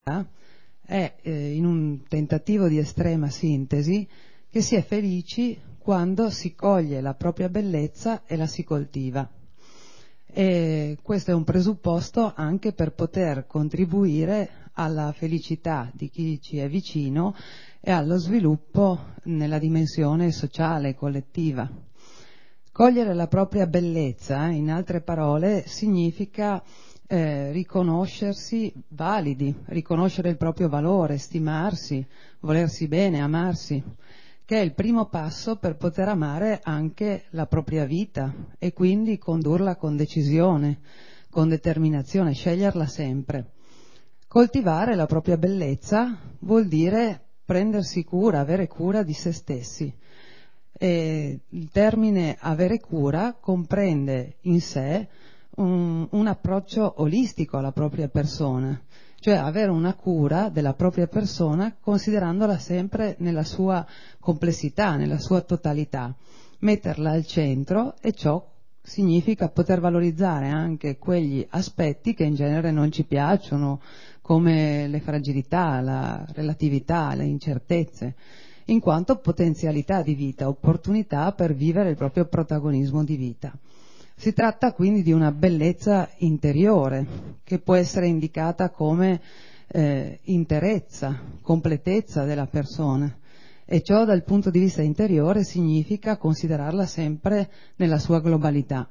è, in un tentativo di estrema sintesi, che si è felici quando si coglie la propria bellezza e la si coltiva. E questo è un presupposto anche per poter contribuire alla felicità di chi ci è vicino e allo sviluppo nella dimensione sociale e collettiva. Cogliere la propria bellezza, in altre parole, significa riconoscersi validi, riconoscere il proprio valore, stimarsi, volersi bene, amarsi, che è il primo passo per poter amare anche la propria vita e quindi condurla con decisione, con determinazione, sceglierla sempre. Coltivare la propria bellezza vuol dire prendersi cura, avere cura di se stessi. E il termine avere cura comprende in sé un approccio olistico alla propria persona, cioè avere una cura della propria persona considerandola sempre nella sua complessità, nella sua totalità, metterla al centro, e ciò significa poter valorizzare anche quegli aspetti che in genere non ci piacciono, come le fragilità, la relatività, le incertezze, in quanto potenzialità di vita, opportunità per vivere il proprio protagonismo di vita. Si tratta quindi di una bellezza interiore che può essere indicata come interezza, completezza della persona, e ciò dal punto di vista interiore significa considerarla sempre nella sua globalità,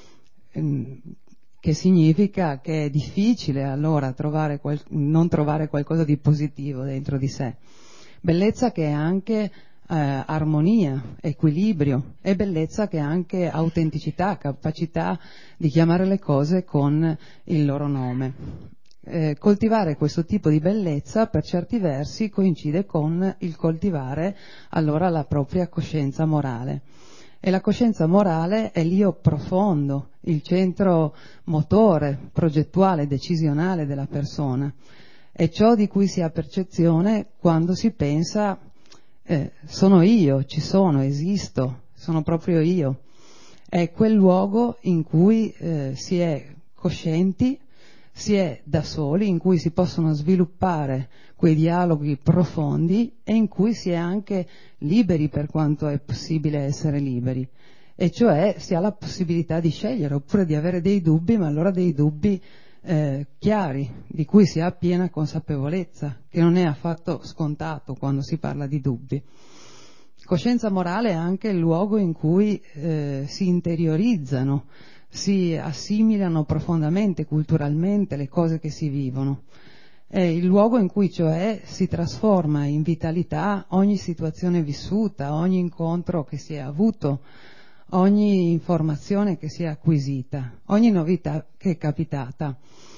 che significa che è difficile allora non trovare qualcosa di positivo dentro di sé. Bellezza che è anche armonia, equilibrio, e bellezza che è anche autenticità, capacità di chiamare le cose con il loro nome. Coltivare questo tipo di bellezza per certi versi coincide con il coltivare allora la propria coscienza morale. E la coscienza morale è l'io profondo, il centro motore, progettuale, decisionale della persona. È ciò di cui si ha percezione quando si pensa sono io, ci sono, esisto, sono proprio io. È quel luogo in cui si è coscienti, si è da soli, in cui si possono sviluppare quei dialoghi profondi e in cui si è anche liberi per quanto è possibile essere liberi. E cioè si ha la possibilità di scegliere oppure di avere dei dubbi, ma allora dei dubbi chiari, di cui si ha piena consapevolezza, che non è affatto scontato quando si parla di dubbi. Coscienza morale è anche il luogo in cui si interiorizzano, si assimilano profondamente, culturalmente, le cose che si vivono. È il luogo in cui cioè si trasforma in vitalità ogni situazione vissuta, ogni incontro che si è avuto, ogni informazione che si è acquisita, ogni novità che è capitata.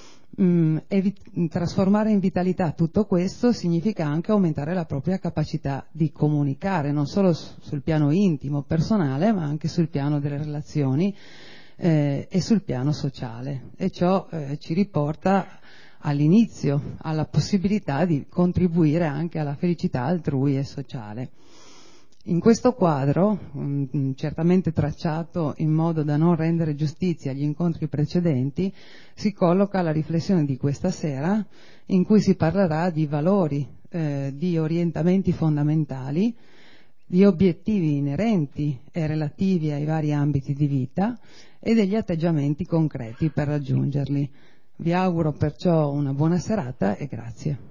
Trasformare in vitalità tutto questo significa anche aumentare la propria capacità di comunicare, non solo sul piano intimo, personale, ma anche sul piano delle relazioni e sul piano sociale. E ciò ci riporta all'inizio, alla possibilità di contribuire anche alla felicità altrui e sociale. In questo quadro, certamente tracciato in modo da non rendere giustizia agli incontri precedenti, si colloca la riflessione di questa sera, in cui si parlerà di valori, di orientamenti fondamentali, di obiettivi inerenti e relativi ai vari ambiti di vita e degli atteggiamenti concreti per raggiungerli. Vi auguro perciò una buona serata e grazie.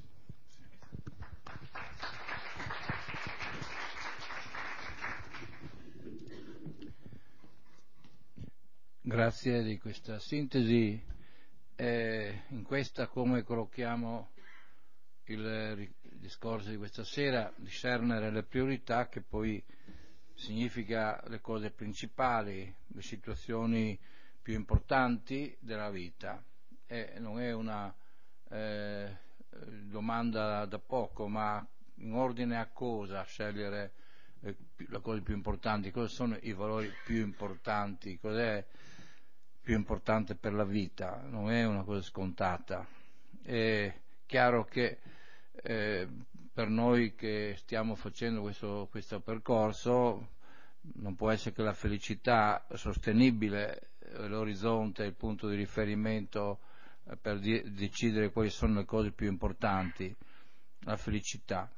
Grazie di questa sintesi. In questa, come collochiamo il discorso di questa sera, discernere le priorità, che poi significa le cose principali, le situazioni più importanti della vita. Non è una domanda da poco, ma in ordine a cosa scegliere le cose più importanti, cosa sono i valori più importanti, cos'è più importante per la vita, non è una cosa scontata. È chiaro che per noi che stiamo facendo questo percorso non può essere che la felicità sostenibile, l'orizzonte, il punto di riferimento per decidere quali sono le cose più importanti, la felicità.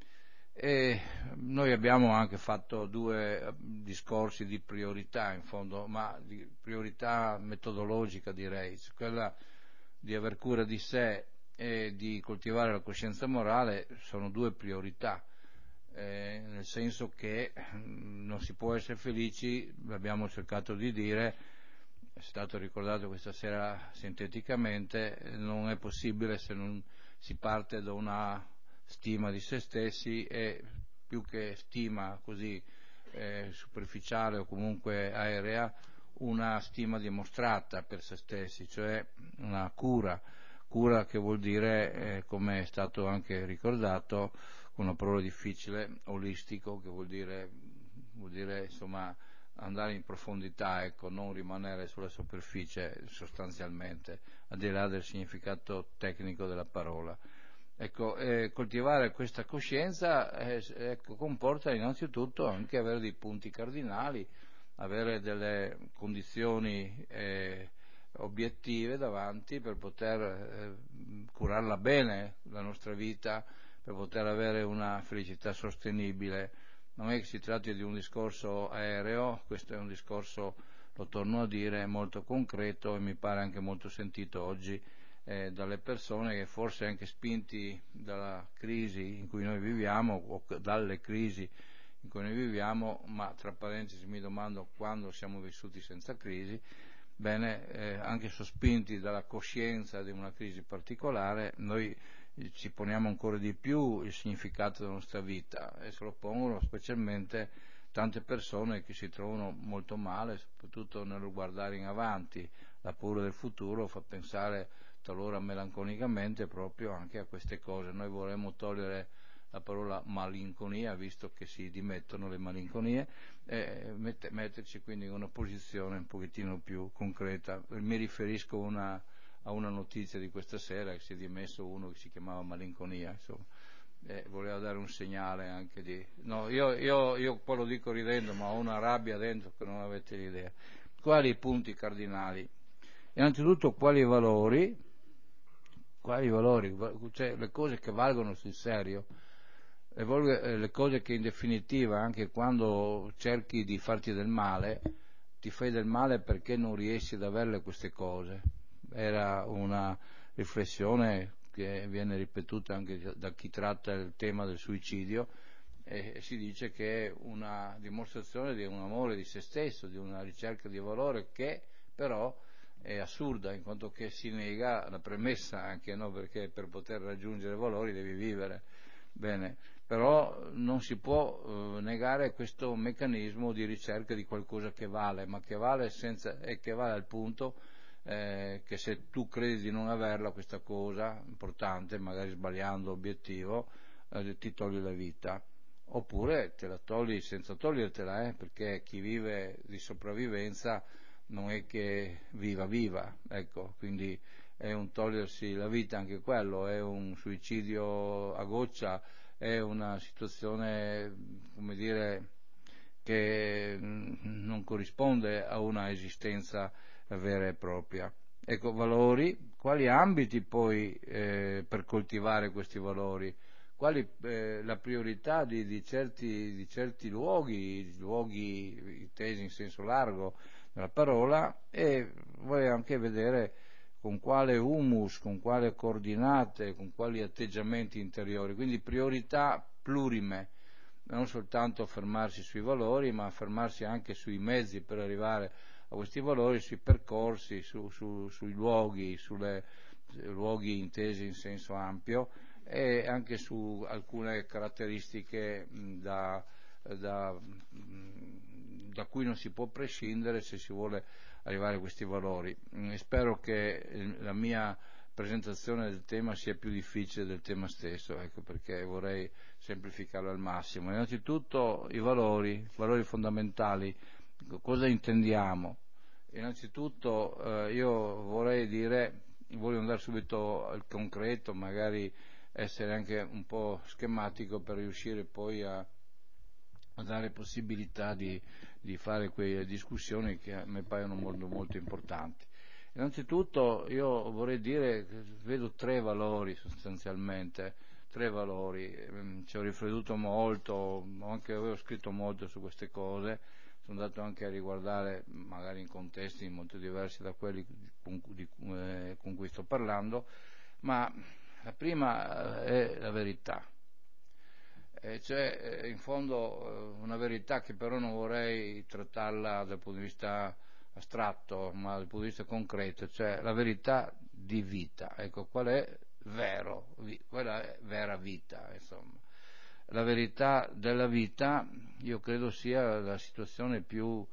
E noi abbiamo anche fatto 2 discorsi di priorità in fondo, ma di priorità metodologica direi, quella di aver cura di sé e di coltivare la coscienza morale sono 2 priorità, nel senso che non si può essere felici, l'abbiamo cercato di dire, è stato ricordato questa sera sinteticamente, non è possibile se non si parte da una stima di se stessi e più che stima così superficiale o comunque aerea, una stima dimostrata per se stessi, cioè una cura che vuol dire, come è stato anche ricordato, con una parola difficile, olistico, che vuol dire insomma andare in profondità, ecco, non rimanere sulla superficie sostanzialmente, al di là del significato tecnico della parola. Ecco, coltivare questa coscienza ecco, comporta innanzitutto anche avere dei punti cardinali, avere delle condizioni obiettive davanti per poter curarla bene la nostra vita, per poter avere una felicità sostenibile. Non è che si tratti di un discorso aereo, questo è un discorso, lo torno a dire, molto concreto e mi pare anche molto sentito oggi dalle persone che forse anche spinti dalla crisi in cui noi viviamo o dalle crisi in cui noi viviamo, ma tra parentesi mi domando quando siamo vissuti senza crisi, bene, anche sospinti dalla coscienza di una crisi particolare, noi ci poniamo ancora di più il significato della nostra vita e se lo pongono specialmente tante persone che si trovano molto male, soprattutto nel guardare in avanti. La paura del futuro fa pensare talora melanconicamente proprio anche a queste cose. Noi vorremmo togliere la parola malinconia, visto che si dimettono le malinconie, e metterci quindi in una posizione un pochettino più concreta. Mi riferisco a una notizia di questa sera, che si è dimesso uno che si chiamava Malinconia, insomma. Voleva dare un segnale anche di... No, io poi lo dico ridendo, ma ho una rabbia dentro che non avete l'idea. Quali i punti cardinali? Innanzitutto quali valori, cioè le cose che valgono sul serio, le cose che in definitiva anche quando cerchi di farti del male, ti fai del male perché non riesci ad averle queste cose. Era una riflessione che viene ripetuta anche da chi tratta il tema del suicidio e si dice che è una dimostrazione di un amore di se stesso, di una ricerca di valore che però è assurda in quanto che si nega la premessa anche, no? Perché per poter raggiungere valori devi vivere. Bene, però non si può negare questo meccanismo di ricerca di qualcosa che vale, ma che vale che vale al punto che se tu credi di non averla questa cosa importante, magari sbagliando obiettivo, ti togli la vita. Oppure te la togli senza togliertela, perché chi vive di sopravvivenza non è che viva, ecco, quindi è un togliersi la vita anche quello, è un suicidio a goccia, è una situazione, come dire, che non corrisponde a una esistenza vera e propria. Ecco, valori, quali ambiti poi per coltivare questi valori? Quali la priorità di certi luoghi intesi in senso largo della parola, e vorrei anche vedere con quale humus, con quale coordinate, con quali atteggiamenti interiori, quindi priorità plurime, non soltanto fermarsi sui valori, ma fermarsi anche sui mezzi per arrivare a questi valori, sui percorsi, sui luoghi, luoghi intesi in senso ampio e anche su alcune caratteristiche da cui non si può prescindere se si vuole arrivare a questi valori. Spero che la mia presentazione del tema sia più difficile del tema stesso, ecco perché vorrei semplificarlo al massimo. Innanzitutto i valori fondamentali, cosa intendiamo? Innanzitutto io voglio andare subito al concreto, magari essere anche un po' schematico per riuscire poi a dare possibilità di fare quelle discussioni che a me paiono molto, molto importanti. Innanzitutto io vorrei dire che vedo 3 valori sostanzialmente, 3 valori, ci ho riflettuto molto, avevo scritto molto su queste cose, sono andato anche a riguardare magari in contesti molto diversi da quelli con cui sto parlando, ma la prima è la verità. C'è in fondo una verità che però non vorrei trattarla dal punto di vista astratto, ma dal punto di vista concreto, cioè la verità di vita. Ecco, qual è vero? Quella è vera vita, insomma. La verità della vita io credo sia la situazione più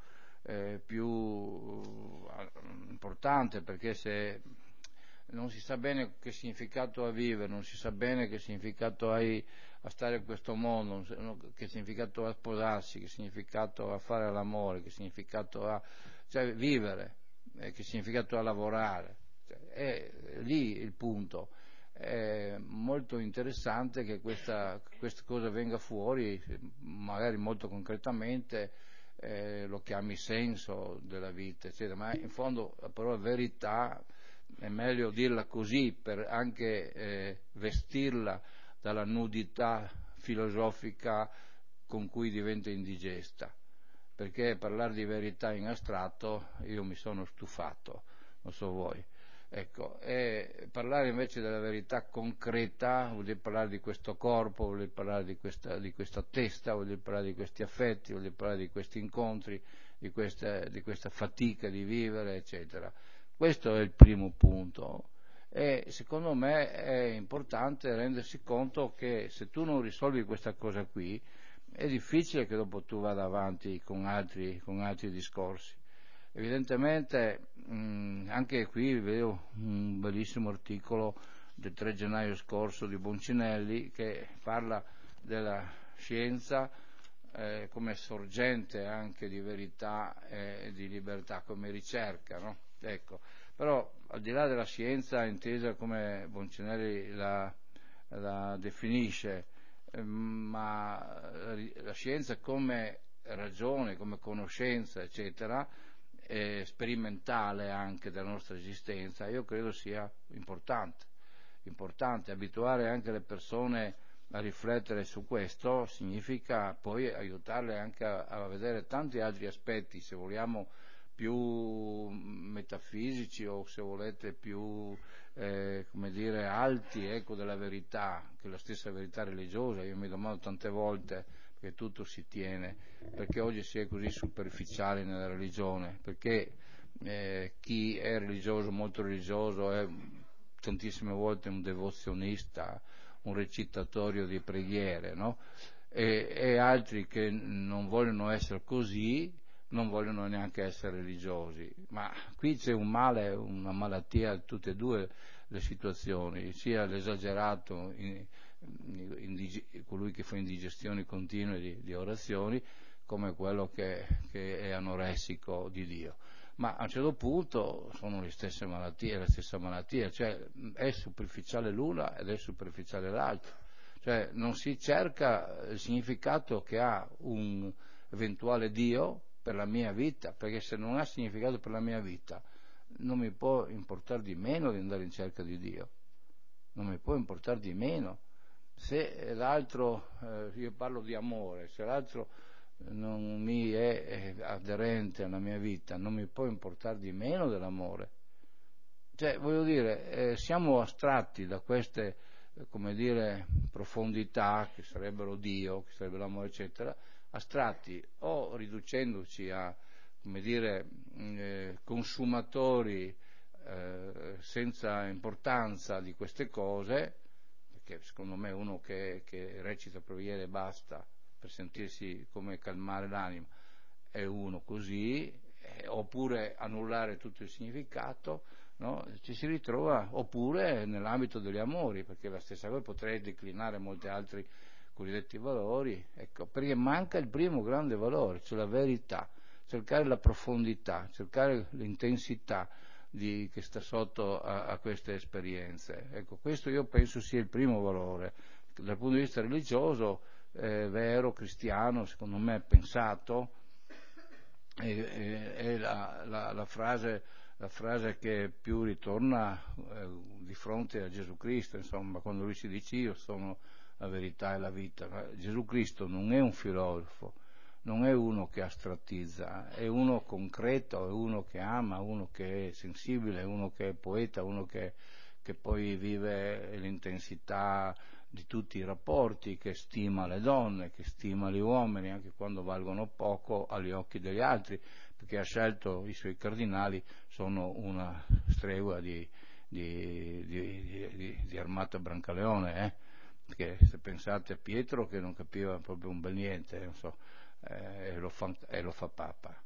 importante, perché se non si sa bene che significato ha vivere, non si sa bene che significato hai a stare in questo mondo, che significato ha sposarsi, che significato ha fare l'amore, che significato ha vivere, che significato ha lavorare. È lì il punto. È molto interessante che questa cosa venga fuori, magari molto concretamente, lo chiami senso della vita, eccetera, ma in fondo la parola verità è meglio dirla così per anche vestirla dalla nudità filosofica con cui diventa indigesta, perché parlare di verità in astratto io mi sono stufato, non so voi. Ecco, e parlare invece della verità concreta vuol dire parlare di questo corpo, vuol dire parlare di questa testa, vuol dire parlare di questi affetti, vuol dire parlare di questi incontri, di questa fatica di vivere, eccetera. Questo è il primo punto. E secondo me è importante rendersi conto che se tu non risolvi questa cosa qui è difficile che dopo tu vada avanti con altri discorsi. Evidentemente anche qui vedo un bellissimo articolo del 3 gennaio scorso di Boncinelli che parla della scienza come sorgente anche di verità e di libertà, come ricerca, no? Ecco. Però al di là della scienza intesa come Boncinelli la definisce, ma la scienza come ragione, come conoscenza, eccetera, sperimentale anche della nostra esistenza, io credo sia importante abituare anche le persone a riflettere su questo, significa poi aiutarle anche a vedere tanti altri aspetti, se vogliamo più metafisici o se volete più come dire alti, ecco, della verità, che la stessa verità religiosa. Io mi domando tante volte perché tutto si tiene, perché oggi si è così superficiali nella religione, perché chi è religioso, molto religioso, è tantissime volte un devozionista, un recitatorio di preghiere, no? E altri che non vogliono essere così, non vogliono neanche essere religiosi, ma qui c'è un male, una malattia, tutte e due le situazioni, sia l'esagerato, colui che fa indigestioni continue di orazioni, come quello che è anoressico di Dio. Ma a un certo punto sono le stesse malattie, la stessa malattia, cioè è superficiale l'una ed è superficiale l'altra, cioè non si cerca il significato che ha un eventuale Dio per la mia vita, perché se non ha significato per la mia vita non mi può importare di meno di andare in cerca di Dio, non mi può importare di meno. Se l'altro, io parlo di amore, se l'altro non mi è aderente alla mia vita, non mi può importare di meno dell'amore. Cioè, voglio dire, siamo astratti da queste, come dire, profondità che sarebbero Dio, che sarebbe l'amore, eccetera, astratti o riducendoci a, come dire, consumatori senza importanza di queste cose, perché secondo me uno che recita preghiere e basta per sentirsi come calmare l'anima è uno così, oppure annullare tutto il significato, no? Ci si ritrova, oppure nell'ambito degli amori, perché la stessa cosa potrei declinare molti altri cosiddetti valori, ecco, perché manca il primo grande valore, cioè la verità, cercare la profondità, cercare l'intensità che sta sotto a queste esperienze. Ecco, questo io penso sia il primo valore. Dal punto di vista religioso, vero, cristiano, secondo me pensato, è la frase la frase che più ritorna di fronte a Gesù Cristo, insomma, quando lui si dice io sono la verità e la vita. Ma Gesù Cristo non è un filosofo, non è uno che astrattizza, è uno concreto, è uno che ama, uno che è sensibile, uno che è poeta, uno che poi vive l'intensità di tutti i rapporti, che stima le donne, che stima gli uomini, anche quando valgono poco agli occhi degli altri, perché ha scelto i suoi cardinali, sono una stregua di Armata Brancaleone, perché se pensate a Pietro che non capiva proprio un bel niente, non so, e lo fa Papa.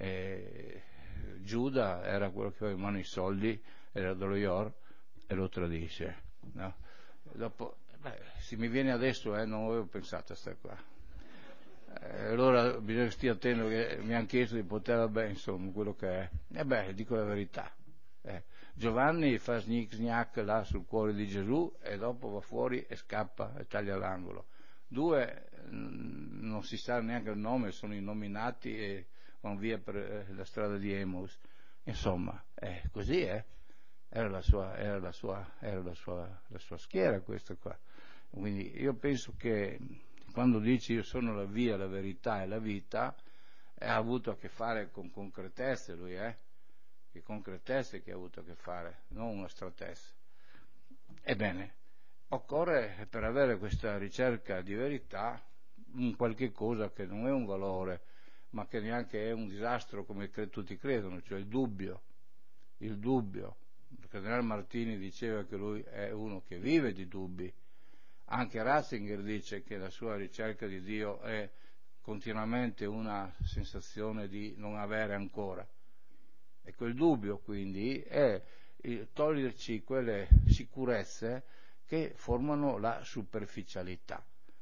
Giuda era quello che aveva in mano i soldi, era dello IOR e lo tradisce, no? Dopo, se mi viene adesso, non avevo pensato a sta qua. Allora bisogna stare attento, che mi hanno chiesto di poter, vabbè, insomma, quello che è. Dico la verità. Giovanni fa sgnac là sul cuore di Gesù e dopo va fuori e scappa e taglia l'angolo. Due non si sa neanche il nome, sono innominati e vanno via per la strada di Emmaus. Insomma, così è. Era la sua schiera questa qua. Quindi io penso che quando dice io sono la via, la verità e la vita, ha avuto a che fare con concretezze lui, che concretezze che ha avuto a che fare, non una astrattezza. Ebbene, occorre per avere questa ricerca di verità un qualche cosa che non è un valore, ma che neanche è un disastro come tutti credono, cioè il dubbio. Il Il cardinale Martini diceva che lui è uno che vive di dubbi. Anche Ratzinger dice che la sua ricerca di Dio è continuamente una sensazione di non avere ancora. E quel dubbio quindi è toglierci quelle sicurezze che formano la superficialità.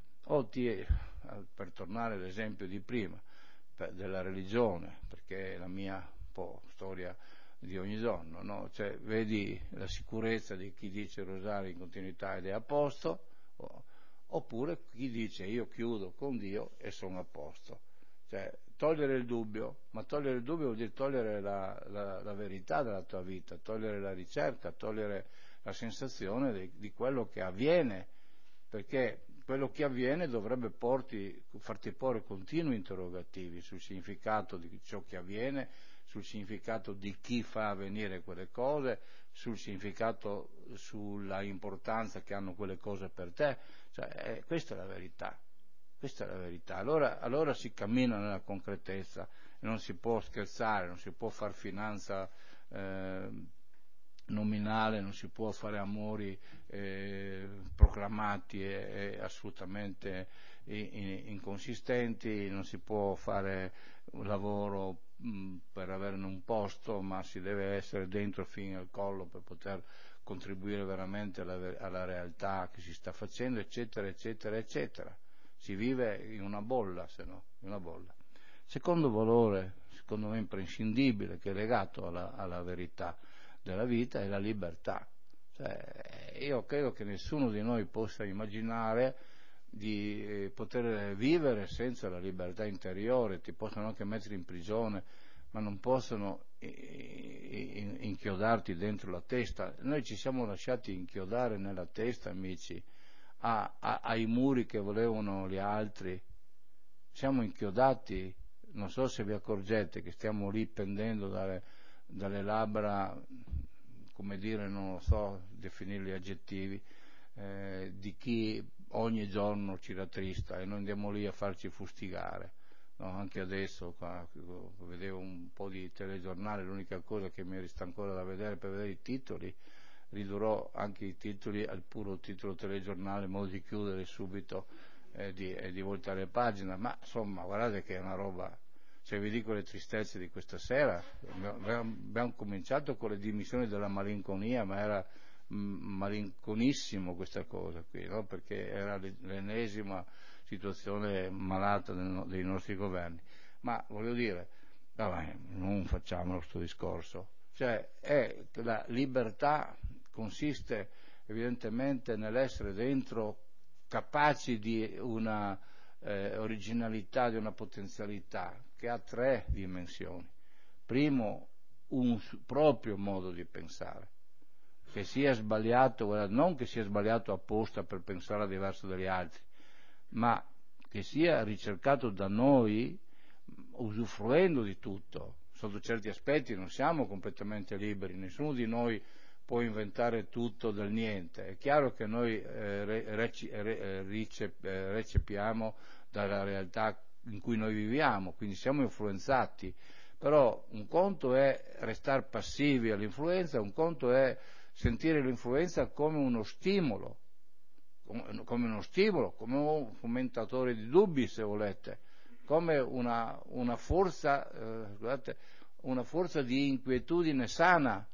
Per tornare all'esempio di prima, della religione, perché è la mia un po' storia di ogni giorno, no? Cioè, vedi la sicurezza di chi dice il rosario in continuità ed è a posto, oppure chi dice io chiudo con Dio e sono a posto. Cioè, togliere il dubbio, ma togliere il dubbio vuol dire togliere la verità della tua vita, togliere la ricerca, togliere la sensazione di quello che avviene, perché quello che avviene dovrebbe farti porre continui interrogativi sul significato di ciò che avviene, sul significato di chi fa avvenire quelle cose, sul significato, sulla importanza che hanno quelle cose per te. Cioè, questa è la verità. Questa è la verità. Allora si cammina nella concretezza, non si può scherzare, non si può far finanza nominale, non si può fare amori proclamati e assolutamente inconsistenti, non si può fare un lavoro per averne un posto, ma si deve essere dentro fino al collo per poter contribuire veramente alla realtà che si sta facendo, eccetera, eccetera, eccetera. Si vive in una bolla, se no, in una bolla. Secondo valore, secondo me imprescindibile, che è legato alla verità della vita, è la libertà. Cioè, io credo che nessuno di noi possa immaginare di poter vivere senza la libertà interiore. Ti possono anche mettere in prigione, ma non possono inchiodarti dentro la testa. Noi ci siamo lasciati inchiodare nella testa, amici, ai muri che volevano gli altri. Siamo inchiodati, non so se vi accorgete che stiamo lì pendendo dalle labbra, come dire, non lo so, definirli aggettivi, di chi ogni giorno ci rattrista e noi andiamo lì a farci fustigare. No, anche adesso qua, vedevo un po' di telegiornale, l'unica cosa che mi resta ancora da vedere per vedere i titoli, ridurrò anche i titoli al puro titolo telegiornale in modo di chiudere subito e di voltare pagina, ma insomma guardate che è una roba. Se vi dico le tristezze di questa sera, abbiamo cominciato con le dimissioni della malinconia, ma era malinconissimo questa cosa qui, no? Perché era l'ennesima situazione malata dei nostri governi. Ma voglio dire, vabbè, non facciamo questo discorso. Cioè, la libertà consiste evidentemente nell'essere dentro capaci di una originalità, di una potenzialità che ha 3 dimensioni. Primo, un proprio modo di pensare, che sia sbagliato, non che sia sbagliato apposta per pensare diverso dagli altri, ma che sia ricercato da noi usufruendo di tutto. Sotto certi aspetti non siamo completamente liberi, nessuno di noi può inventare tutto dal niente. È chiaro che noi recepiamo dalla realtà in cui noi viviamo, quindi siamo influenzati, però un conto è restare passivi all'influenza, un conto è sentire l'influenza come uno stimolo, come un fomentatore di dubbi, se volete, come una forza, una forza di inquietudine sana,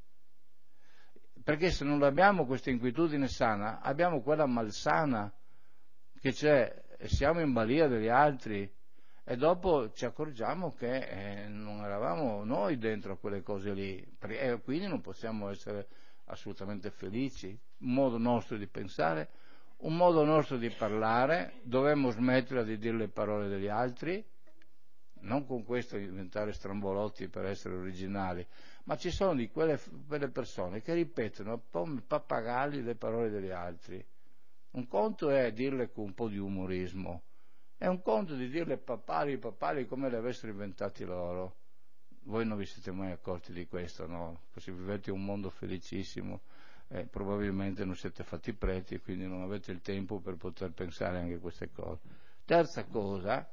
perché se non abbiamo questa inquietudine sana, abbiamo quella malsana che c'è, siamo in balia degli altri e dopo ci accorgiamo che non eravamo noi dentro a quelle cose lì, e quindi non possiamo essere assolutamente felici. Un modo nostro di pensare, un modo nostro di parlare, dovremmo smettere di dire le parole degli altri, non con questo inventare strambolotti per essere originali, ma ci sono di quelle persone che ripetono come pappagalli le parole degli altri. Un conto è dirle con un po' di umorismo, è un conto di dirle papali come le avessero inventati loro. Voi non vi siete mai accorti di questo, no? Se vivete un mondo felicissimo, probabilmente non siete fatti preti e quindi non avete il tempo per poter pensare anche a queste cose. Terza cosa,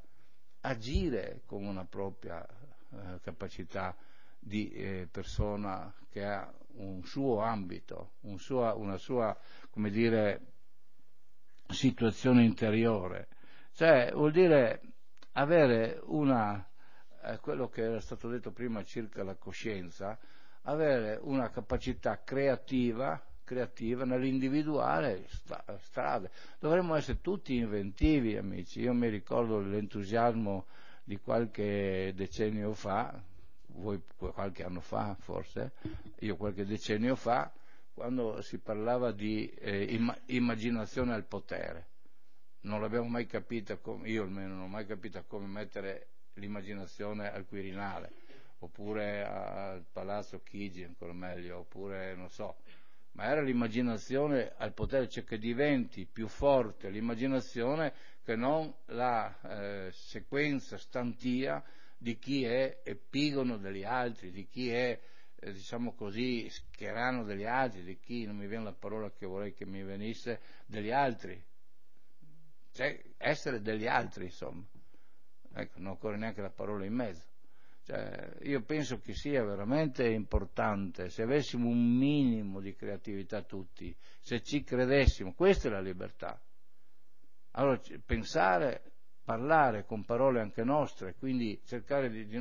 agire con una propria capacità di persona che ha un suo ambito, una sua, come dire, situazione interiore, cioè vuol dire avere quello che era stato detto prima circa la coscienza, avere una capacità creativa nell'individuare strade. Dovremmo essere tutti inventivi, amici. Io mi ricordo l'entusiasmo di qualche decennio fa, voi qualche anno fa forse, io qualche decennio fa, quando si parlava di immaginazione al potere. Non l'abbiamo mai capita, io almeno non ho mai capito come mettere l'immaginazione al Quirinale, oppure al Palazzo Chigi, ancora meglio, oppure non so, ma era l'immaginazione al potere, cioè che diventi più forte l'immaginazione che non la sequenza stantia di chi è epigono degli altri, di chi è diciamo così scherano degli altri, di chi, non mi viene la parola che vorrei che mi venisse, degli altri, cioè essere degli altri, insomma, ecco, non occorre neanche la parola in mezzo. Cioè, io penso che sia veramente importante se avessimo un minimo di creatività tutti, se ci credessimo, questa è la libertà. Allora pensare, parlare con parole anche nostre, quindi cercare di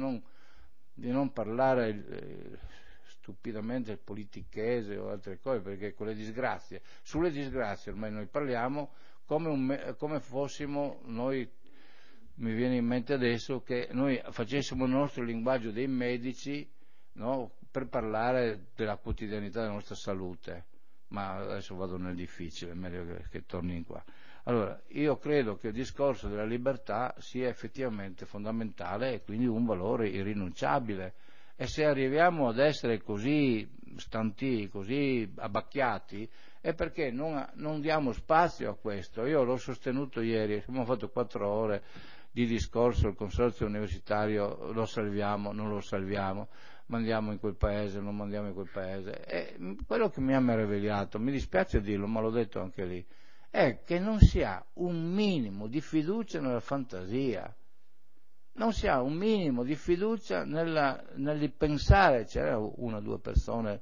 non parlare stupidamente il politichese o altre cose, perché con le disgrazie, sulle disgrazie ormai noi parliamo come fossimo noi. Mi viene in mente adesso che noi facessimo il nostro linguaggio dei medici, no, per parlare della quotidianità della nostra salute, ma adesso vado nel difficile, è meglio che torni in qua. Allora, io credo che il discorso della libertà sia effettivamente fondamentale e quindi un valore irrinunciabile, e se arriviamo ad essere così stanti, così abbacchiati, è perché non diamo spazio a questo. Io l'ho sostenuto ieri, abbiamo fatto 4 ore di discorso, il consorzio universitario, lo salviamo, non lo salviamo, mandiamo in quel paese, non mandiamo in quel paese. E quello che mi ha meravigliato, mi dispiace dirlo, ma l'ho detto anche lì, è che non si ha un minimo di fiducia nella fantasia, non si ha un minimo di fiducia nel pensare. C'era 1 o 2 persone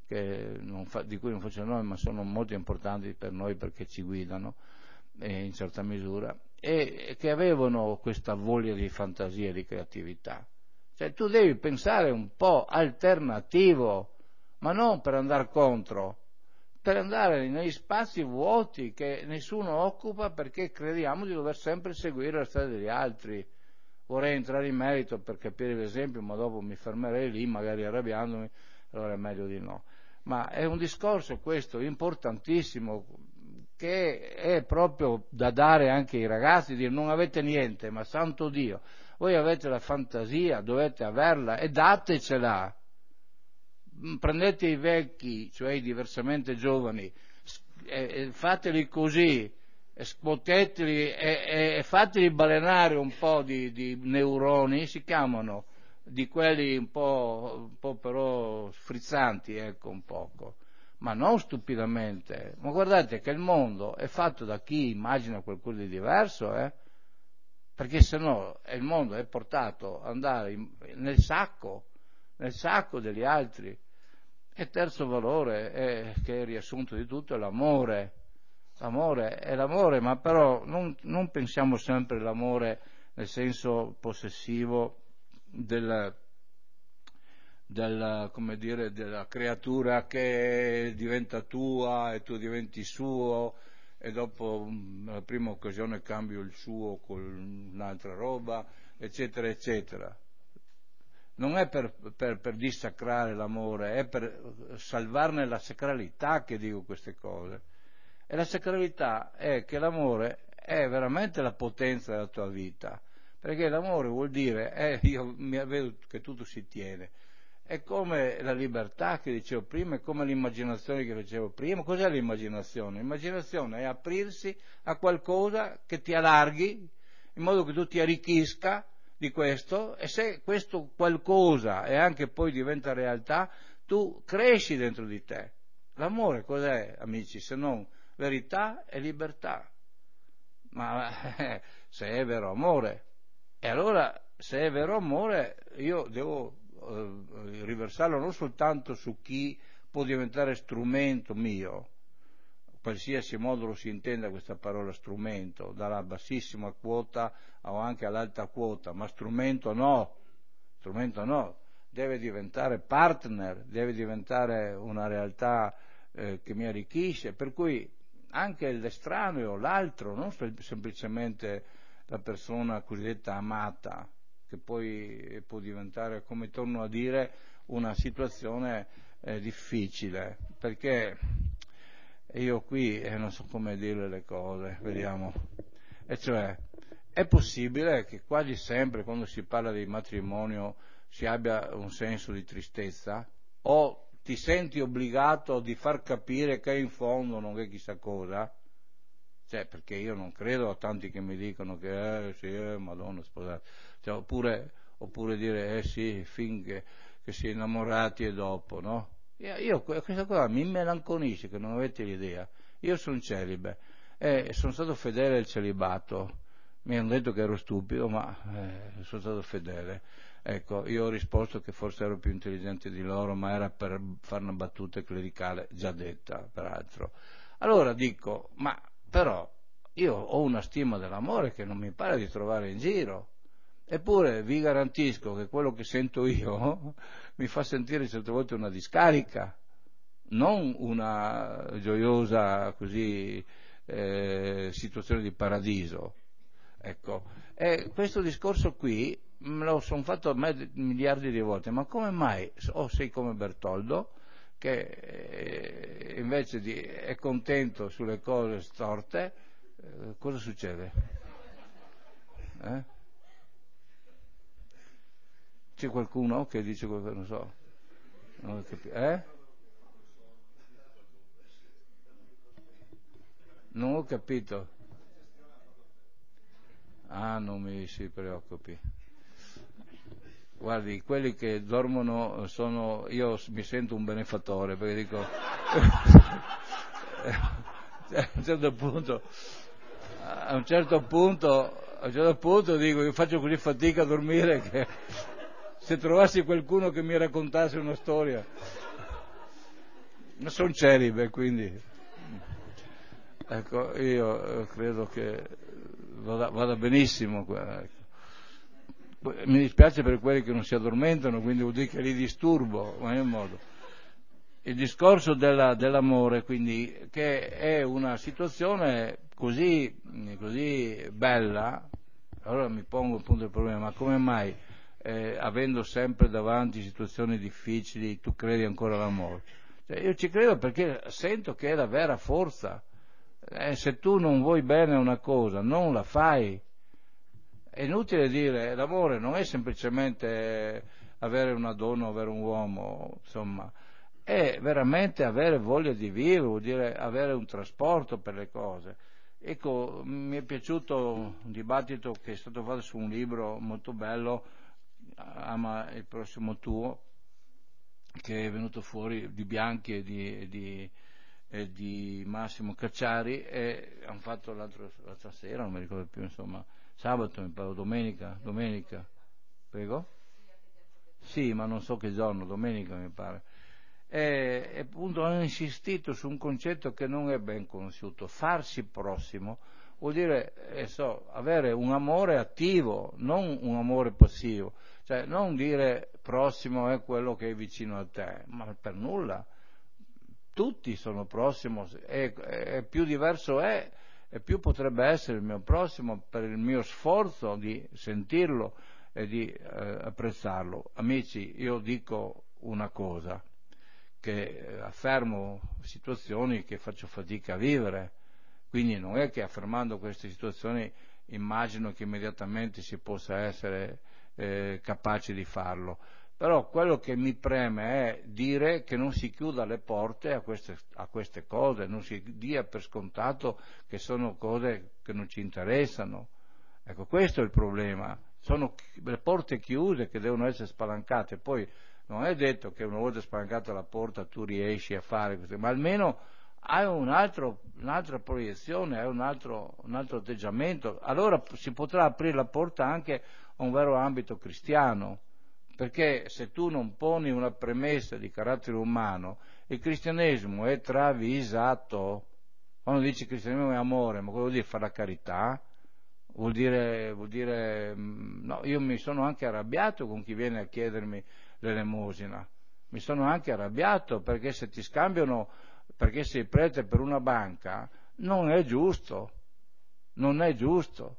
di cui non faccio il nome, ma sono molto importanti per noi perché ci guidano in certa misura, e che avevano questa voglia di fantasia e di creatività. Cioè tu devi pensare un po' alternativo, ma non per andare contro, per andare negli spazi vuoti che nessuno occupa, perché crediamo di dover sempre seguire la strada degli altri. Vorrei entrare in merito per capire l'esempio, ma dopo mi fermerei lì, magari arrabbiandomi, allora è meglio di no. Ma è un discorso questo importantissimo, che è proprio da dare anche ai ragazzi, dire non avete niente, ma santo Dio, voi avete la fantasia, dovete averla e datecela. prendete i vecchi, cioè i diversamente giovani, fateli così, scuoteteli e fateli balenare un po' di neuroni, si chiamano, di quelli un po' però frizzanti, ecco, un poco, ma non stupidamente. Ma guardate che il mondo è fatto da chi immagina qualcosa di diverso, perché se no il mondo è portato ad andare nel sacco degli altri. E terzo valore, che è il riassunto di tutto, è l'amore. L'amore è l'amore, ma però non pensiamo sempre all'amore nel senso possessivo come dire, della creatura che diventa tua e tu diventi suo e dopo la prima occasione cambio il suo con un'altra roba, eccetera, eccetera. Non è per dissacrare l'amore, è per salvarne la sacralità che dico queste cose. E la sacralità è che l'amore è veramente la potenza della tua vita, perché l'amore vuol dire, io mi vedo che tutto si tiene. È come la libertà che dicevo prima, è come l'immaginazione che dicevo prima. Cos'è l'immaginazione? L'immaginazione è aprirsi a qualcosa che ti allarghi, in modo che tu ti arricchisca di questo, e se questo qualcosa e anche poi diventa realtà, tu cresci dentro di te. L'amore cos'è, amici, se non verità e libertà? Ma se è vero amore, e allora se è vero amore io devo riversarlo non soltanto su chi può diventare strumento mio, qualsiasi modo lo si intenda questa parola strumento, dalla bassissima quota o anche all'alta quota, ma strumento no, deve diventare partner, deve diventare una realtà che mi arricchisce, per cui anche l'estraneo, l'altro, non semplicemente la persona cosiddetta amata, che poi può diventare, come torno a dire, una situazione difficile, perché io qui non so come dire le cose, vediamo, e cioè è possibile che quasi sempre quando si parla di matrimonio si abbia un senso di tristezza, o ti senti obbligato di far capire che in fondo non è chissà cosa? Cioè, perché io non credo a tanti che mi dicono che sì, Madonna sposata, cioè, oppure dire sì, finché che si è innamorati e dopo, no? Io questa cosa mi melanconisce, che non avete l'idea. Io sono celibe e sono stato fedele al celibato. Mi hanno detto che ero stupido, ma sono stato fedele. Ecco, io ho risposto che forse ero più intelligente di loro, ma era per fare una battuta clericale già detta, peraltro. Allora dico, ma però io ho una stima dell'amore che non mi pare di trovare in giro. Eppure vi garantisco che quello che sento io mi fa sentire certe volte una discarica, non una gioiosa così situazione di paradiso. Ecco, e questo discorso qui me lo sono fatto a me miliardi di volte, ma come mai sei come Bertoldo, che invece è contento sulle cose storte, cosa succede? C'è qualcuno che dice qualcosa, non so, non ho capito, Non ho capito. Ah, non mi si preoccupi. Guardi, quelli che dormono io mi sento un benefattore, perché dico, a un certo punto dico, io faccio così fatica a dormire che se trovassi qualcuno che mi raccontasse una storia, ma sono celibe, quindi, ecco, io credo che vada benissimo. Ecco. Mi dispiace per quelli che non si addormentano, quindi vuol dire che li disturbo, ma in un modo. Il discorso dell'amore, quindi, che è una situazione così bella, allora mi pongo appunto il problema, ma come mai, avendo sempre davanti situazioni difficili, tu credi ancora all'amore? Cioè, io ci credo perché sento che è la vera forza. Se tu non vuoi bene a una cosa, non la fai. È inutile dire, l'amore non è semplicemente avere una donna o avere un uomo, insomma, è veramente avere voglia di vivere, vuol dire avere un trasporto per le cose. Ecco, mi è piaciuto un dibattito che è stato fatto su un libro molto bello, Ama il prossimo tuo, che è venuto fuori, di Bianchi e di Massimo Cacciari, e hanno fatto l'altra sera, non mi ricordo più, insomma, sabato, mi pare, domenica, prego? Sì, ma non so che giorno, domenica mi pare. E appunto hanno insistito su un concetto che non è ben conosciuto: farsi prossimo vuol dire avere un amore attivo, non un amore passivo, cioè non dire prossimo è quello che è vicino a te, ma per nulla, tutti sono prossimo, e più diverso è, e più potrebbe essere il mio prossimo per il mio sforzo di sentirlo e di apprezzarlo. Amici, io dico una cosa, che affermo situazioni che faccio fatica a vivere, quindi non è che affermando queste situazioni immagino che immediatamente si possa essere capaci di farlo, però quello che mi preme è dire che non si chiuda le porte a queste cose, non si dia per scontato che sono cose che non ci interessano. Ecco, questo è il problema, sono le porte chiuse che devono essere spalancate. Poi non è detto che una volta spalancata la porta tu riesci a fare questo, ma almeno hai un'altra proiezione, hai un altro atteggiamento, allora si potrà aprire la porta anche a un vero ambito cristiano, perché se tu non poni una premessa di carattere umano, il cristianesimo è travisato. Quando dici cristianesimo è amore, ma cosa vuol dire fare la carità? Vuol dire no, io mi sono anche arrabbiato con chi viene a chiedermi l'elemosina, mi sono anche arrabbiato perché se ti scambiano, perché sei prete per una banca, non è giusto, non è giusto,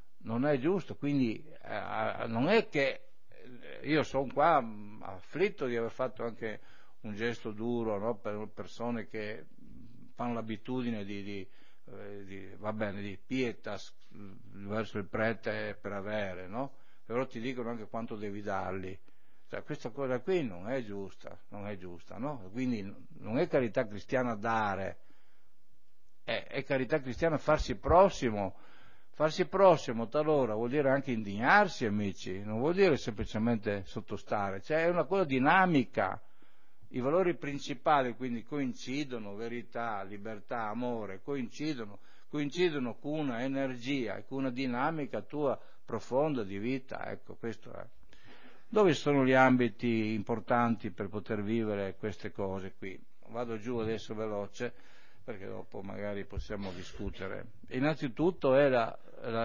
quindi non è che io sono qua afflitto di aver fatto anche un gesto duro, no, per persone che fanno l'abitudine di va bene, di pietas verso il prete per avere, no? Però ti dicono anche quanto devi dargli. Cioè, questa cosa qui non è giusta, no? Quindi non è carità cristiana dare, è carità cristiana farsi prossimo. Farsi prossimo talora vuol dire anche indignarsi, amici, non vuol dire semplicemente sottostare, cioè è una cosa dinamica. I valori principali quindi coincidono, verità, libertà, amore, coincidono con una energia e con una dinamica tua profonda di vita, ecco, questo è. Dove sono gli ambiti importanti per poter vivere queste cose qui? Vado giù adesso veloce, perché dopo magari possiamo discutere. Innanzitutto è la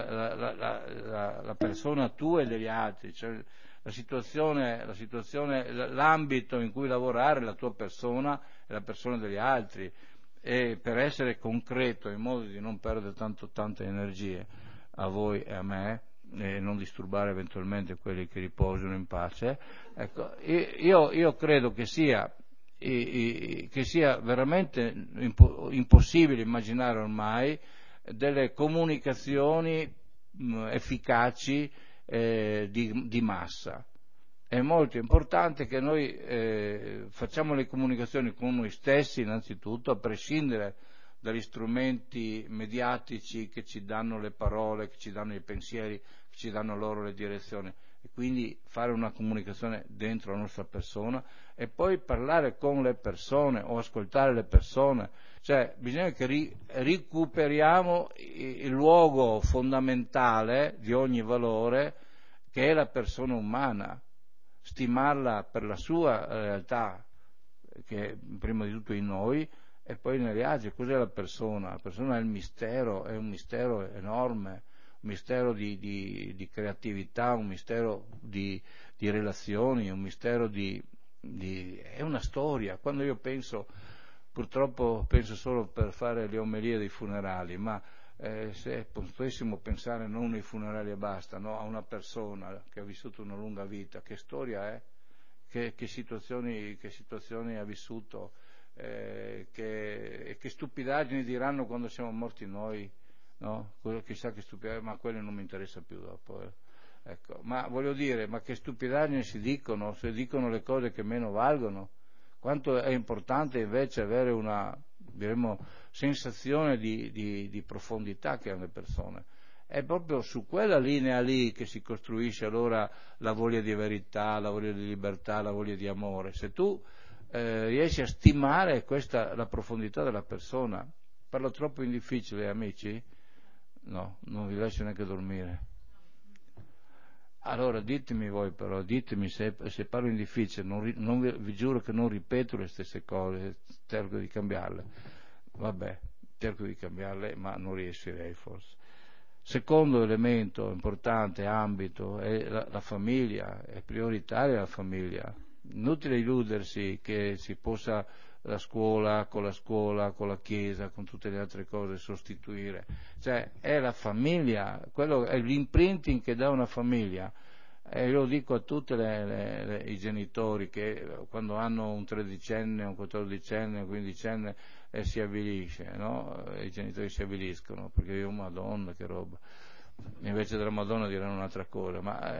persona tua e degli altri, cioè la situazione, l'ambito in cui lavorare la tua persona e la persona degli altri, e per essere concreto, in modo di non perdere tante energie a voi e a me, e non disturbare eventualmente quelli che riposano in pace, ecco, io credo che sia veramente impossibile immaginare ormai delle comunicazioni efficaci di massa. È molto importante che noi facciamo le comunicazioni con noi stessi innanzitutto, a prescindere dagli strumenti mediatici che ci danno le parole, che ci danno i pensieri, che ci danno loro le direzioni, e quindi fare una comunicazione dentro la nostra persona e poi parlare con le persone o ascoltare le persone, cioè bisogna che recuperiamo il luogo fondamentale di ogni valore, che è la persona umana, stimarla per la sua realtà, che è prima di tutto in noi e poi negli altri. Cos'è la persona? La persona è il mistero, è un mistero enorme, un mistero di creatività, un mistero di relazioni, un mistero è una storia. Quando io purtroppo penso solo per fare le omelie dei funerali, ma se potessimo pensare non ai funerali e basta, no? A una persona che ha vissuto una lunga vita, che storia è? Che situazioni ha vissuto, che stupidaggini diranno quando siamo morti noi, no? Chissà che stupidaggini, ma quello non mi interessa più dopo. Ecco, ma voglio dire, ma che stupidaggini si dicono, se dicono le cose che meno valgono? quanto è importante invece avere una, diremmo, sensazione di profondità che hanno le persone. È proprio su quella linea lì che si costruisce allora la voglia di verità, la voglia di libertà, la voglia di amore. Se tu riesci a stimare la profondità della persona, parlo troppo in difficile, amici? No, non vi lascio neanche dormire. Allora ditemi voi però, ditemi se parlo in difficile, vi giuro che non ripeto le stesse cose, cerco di cambiarle. Vabbè, cerco di cambiarle, ma non riuscirei forse. Secondo elemento importante, ambito, è la famiglia, è prioritaria la famiglia. Inutile illudersi che si possa la scuola, con la chiesa, con tutte le altre cose sostituire. Cioè è la famiglia, quello è l'imprinting che dà una famiglia. E io lo dico a tutti i genitori che quando hanno un 13enne, un 14enne, un 15enne si avvilisce, no? I genitori si avviliscono perché io, Madonna, che roba. Invece della Madonna diranno un'altra cosa, ma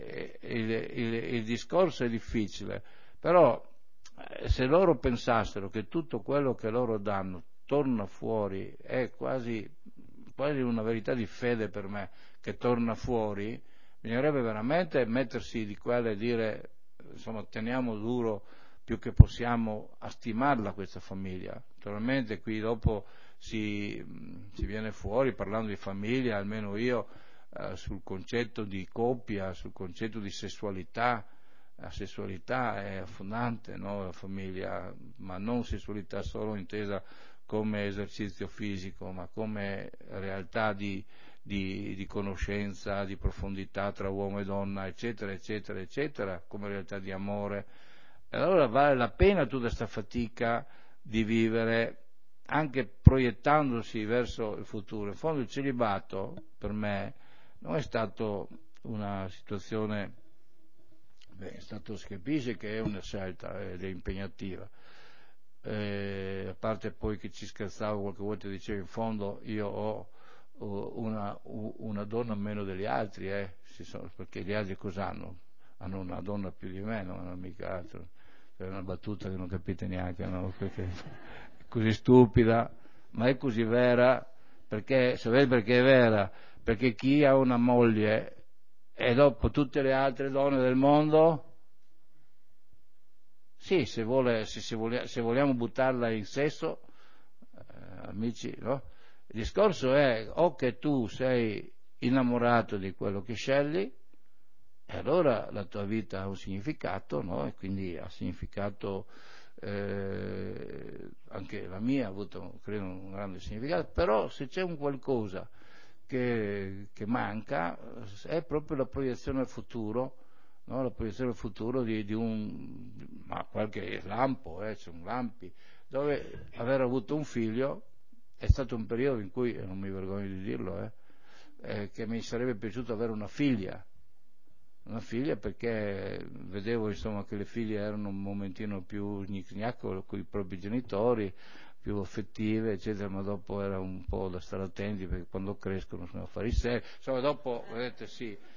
il discorso è difficile, però se loro pensassero che tutto quello che loro danno torna fuori, è quasi una verità di fede per me, che torna fuori, bisognerebbe veramente mettersi di quella e dire, insomma, teniamo duro più che possiamo a stimarla questa famiglia. Naturalmente qui dopo si viene fuori parlando di famiglia, almeno io, sul concetto di coppia, sul concetto di sessualità. La sessualità è fondante, no? La famiglia, ma non sessualità solo intesa come esercizio fisico, ma come realtà di conoscenza, di profondità tra uomo e donna, eccetera, eccetera, eccetera, come realtà di amore. E allora vale la pena tutta questa fatica di vivere anche proiettandosi verso il futuro. In fondo il celibato per me non è stato una situazione, si capisce che è una scelta ed è impegnativa. A parte poi che ci scherzavo qualche volta, dicevo, in fondo io ho una donna meno degli altri, perché gli altri cosa hanno? Hanno una donna più di me, non hanno mica altro. È una battuta che non capite neanche, no? Perché è così stupida, ma è così vera, perché sapete perché è vera? Perché chi ha una moglie e dopo tutte le altre donne del mondo, sì, se vogliamo buttarla in sesso, amici, no? Il discorso è o che tu sei innamorato di quello che scegli, e allora la tua vita ha un significato, no? E quindi ha significato, anche la mia ha avuto, credo, un grande significato, però se c'è un qualcosa che manca, è proprio la proiezione al futuro, no? La proiezione al futuro di qualche lampo, c'è un lampi, dove aver avuto un figlio è stato un periodo in cui, non mi vergogno di dirlo, che mi sarebbe piaciuto avere una figlia perché vedevo insomma che le figlie erano un momentino più gnicgnacco con i propri genitori, più affettive eccetera, ma dopo era un po' da stare attenti perché quando crescono sono affari seri, insomma dopo vedete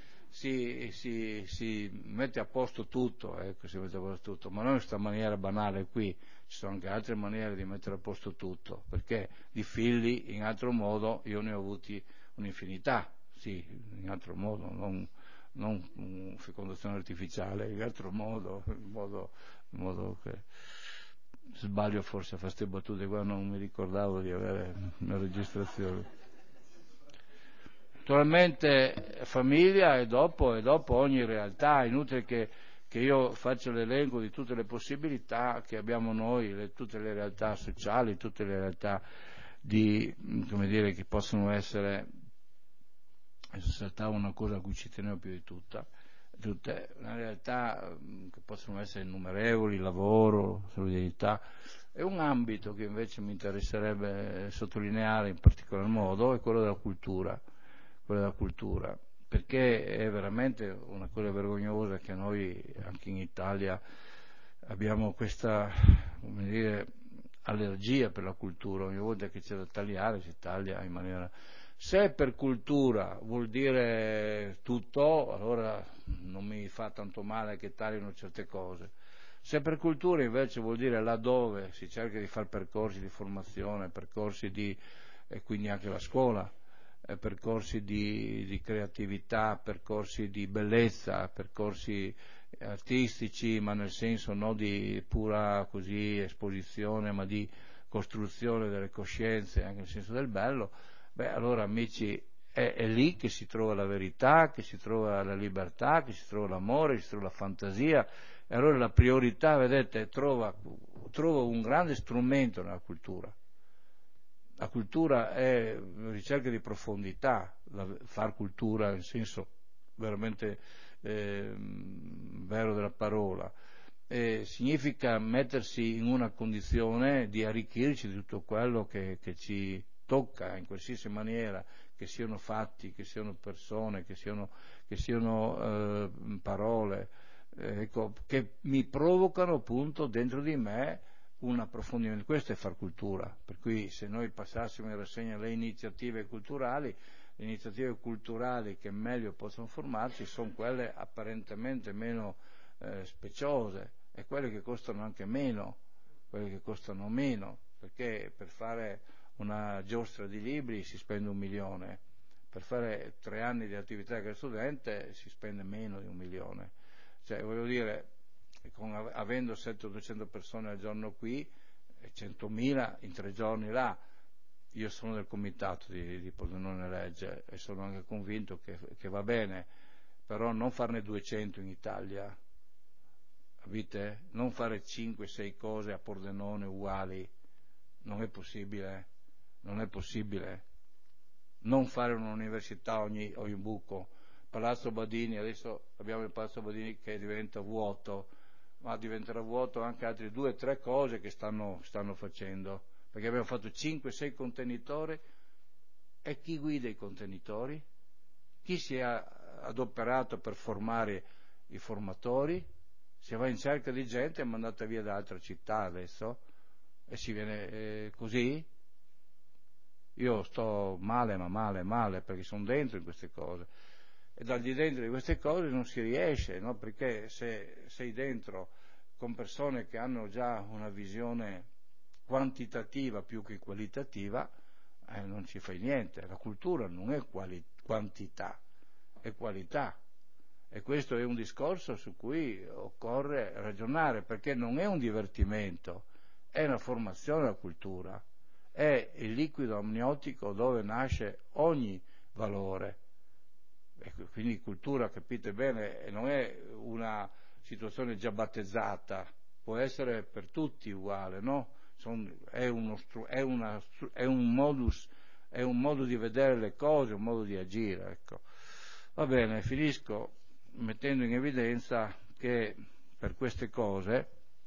si mette a posto tutto, si mette a posto tutto, ma non in questa maniera banale qui, ci sono anche altre maniere di mettere a posto tutto, perché di figli in altro modo io ne ho avuti un'infinità, sì, in altro modo, non fecondazione artificiale, in altro modo, in modo che sbaglio forse a fare queste battute qua, non mi ricordavo di avere una registrazione. Naturalmente famiglia e dopo ogni realtà, è inutile che io faccia l'elenco di tutte le possibilità che abbiamo noi, tutte le realtà sociali, tutte le realtà che possono essere. Adesso saltava una cosa a cui ci tenevo più di tutte una realtà che possono essere innumerevoli, lavoro, solidarietà, e un ambito che invece mi interesserebbe sottolineare in particolar modo è quello della cultura, perché è veramente una cosa vergognosa che noi anche in Italia abbiamo questa, allergia per la cultura, ogni volta che c'è da tagliare si taglia in maniera. Se per cultura vuol dire tutto, allora non mi fa tanto male che taglino certe cose. Se per cultura invece vuol dire laddove si cerca di fare percorsi di formazione, e quindi anche la scuola, percorsi di creatività, percorsi di bellezza, percorsi artistici, ma nel senso non di pura così esposizione, ma di costruzione delle coscienze, anche nel senso del bello, allora amici, è lì che si trova la verità, che si trova la libertà, che si trova l'amore, che si trova la fantasia, e allora la priorità, vedete, trova un grande strumento nella cultura. La cultura è ricerca di profondità, far cultura nel senso veramente vero della parola. Significa mettersi in una condizione di arricchirci di tutto quello che ci tocca in qualsiasi maniera, che siano fatti, che siano persone, che siano parole, ecco, che mi provocano appunto dentro di me un approfondimento. Questo è far cultura, per cui se noi passassimo in rassegna le iniziative culturali che meglio possono formarsi sono quelle apparentemente meno speciose e quelle che costano anche meno, perché per fare una giostra di libri si spende 1 milione, per fare 3 anni di attività che studente si spende meno di 1 milione. Cioè, voglio dire, avendo 700-800 persone al giorno qui, 100.000 in 3 giorni là. Io sono del comitato di Pordenone Legge e sono anche convinto che va bene, però non farne 200 in Italia, capite? Non fare 5-6 cose a Pordenone uguali, non è possibile. Non fare un'università ogni buco. Palazzo Badini, adesso abbiamo il Palazzo Badini che diventa vuoto, ma diventerà vuoto anche altre 2-3 cose che stanno facendo, perché abbiamo fatto 5-6 contenitori, e chi guida i contenitori? Chi si è adoperato per formare i formatori? Si va in cerca di gente, è mandata via da altre città adesso, e si viene così? Io sto male, perché sono dentro in queste cose, e dal di dentro di queste cose non si riesce, no? Perché se sei dentro con persone che hanno già una visione quantitativa più che qualitativa, non ci fai niente. La cultura non è quantità, è qualità, e questo è un discorso su cui occorre ragionare, perché non è un divertimento, è una formazione la cultura, è il liquido amniotico dove nasce ogni valore. E quindi cultura, capite bene, non è una situazione già battezzata, può essere per tutti uguale, no? È un modo di vedere le cose, un modo di agire, ecco. Va bene, finisco mettendo in evidenza che per queste cose,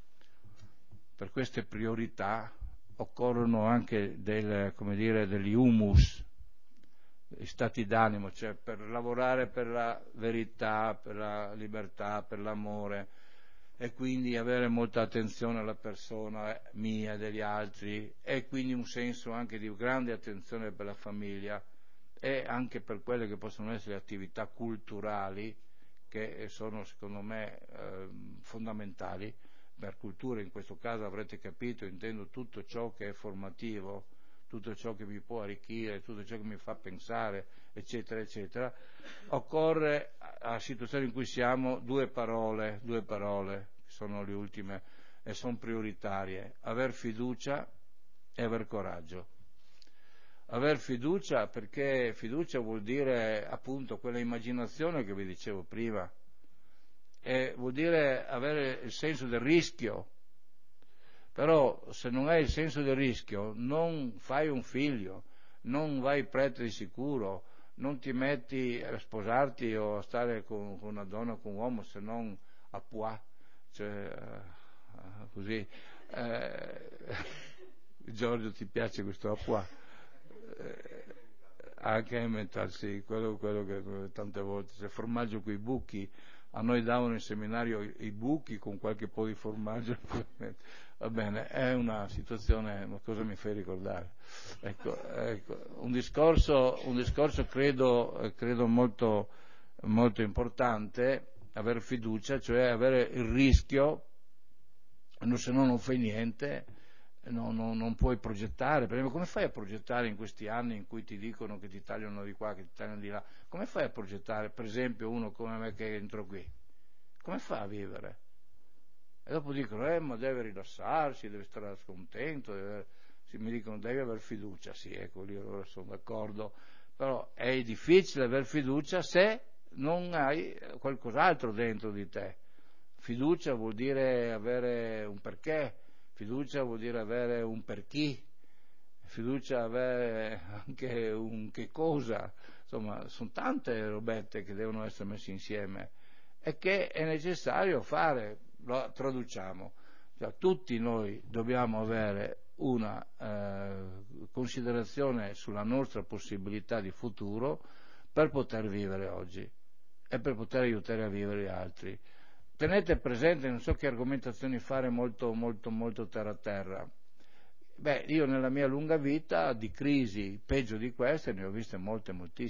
per queste priorità, occorrono anche degli humus, stati d'animo, cioè per lavorare per la verità, per la libertà, per l'amore, e quindi avere molta attenzione alla persona mia e degli altri, e quindi un senso anche di grande attenzione per la famiglia e anche per quelle che possono essere attività culturali che sono secondo me fondamentali. Per cultura in questo caso avrete capito, intendo tutto ciò che è formativo, tutto ciò che mi può arricchire, tutto ciò che mi fa pensare, eccetera, eccetera. Occorre, alla situazione in cui siamo, due parole, che sono le ultime e sono prioritarie: aver fiducia e aver coraggio. Aver fiducia, perché fiducia vuol dire appunto quella immaginazione che vi dicevo prima, e vuol dire avere il senso del rischio. Però se non hai il senso del rischio non fai un figlio, non vai prete di sicuro, non ti metti a sposarti o a stare con una donna o con un uomo, se non a pois, cioè così. Giorgio, ti piace questo a pois? Anche Emmental, sì, quello che tante volte, se formaggio coi buchi, a noi davano in seminario i buchi con qualche po' di formaggio, va bene, è una situazione, ma cosa mi fai ricordare? Ecco, un discorso credo molto, molto importante, avere fiducia, cioè avere il rischio se no non fai niente, non puoi progettare. Per esempio, come fai a progettare in questi anni in cui ti dicono che ti tagliano di qua, che ti tagliano di là? Come fai a progettare, per esempio, uno come me che entro qui? Come fa a vivere? E dopo dicono, ma deve rilassarsi, deve stare scontento, mi dicono, devi aver fiducia. Sì, ecco, lì allora sono d'accordo, però è difficile aver fiducia se non hai qualcos'altro dentro di te. Fiducia vuol dire avere un perché, fiducia vuol dire avere un per chi, fiducia avere anche un che cosa, insomma, sono tante robette che devono essere messe insieme e che è necessario fare, lo traduciamo, cioè, tutti noi dobbiamo avere una considerazione sulla nostra possibilità di futuro per poter vivere oggi e per poter aiutare a vivere gli altri. Tenete presente, non so che argomentazioni fare molto, molto, molto terra terra. Beh, io nella mia lunga vita di crisi, peggio di queste, ne ho viste molte,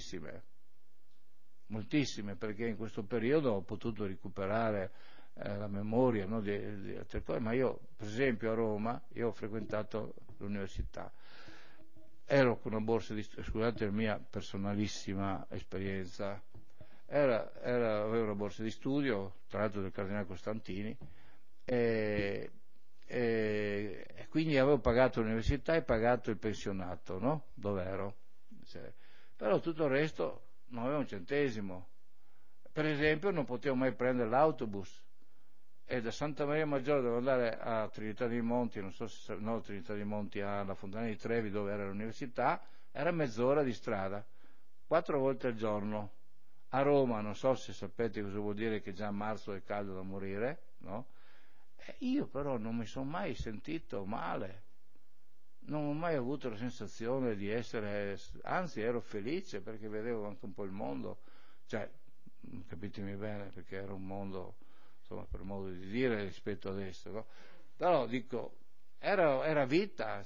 moltissime, perché in questo periodo ho potuto recuperare la memoria, no, di altre cose, ma io, per esempio, a Roma, io ho frequentato l'università, ero con una borsa di studio, scusate la mia personalissima esperienza, avevo una borsa di studio, tra l'altro del Cardinale Costantini, e quindi avevo pagato l'università e pagato il pensionato, no? Dove ero. Cioè, però tutto il resto non avevo un centesimo. Per esempio non potevo mai prendere l'autobus e da Santa Maria Maggiore dovevo andare a Trinità dei Monti, non so se no, Trinità dei Monti alla Fontana di Trevi dove era l'università, era mezz'ora di strada, 4 volte al giorno. A Roma, non so se sapete cosa vuol dire che già a marzo è caldo da morire, no? Io però non mi sono mai sentito male, non ho mai avuto la sensazione di essere, anzi ero felice perché vedevo anche un po' il mondo, cioè, capitemi bene, perché era un mondo, insomma, per modo di dire rispetto adesso, no? Però dico, era vita,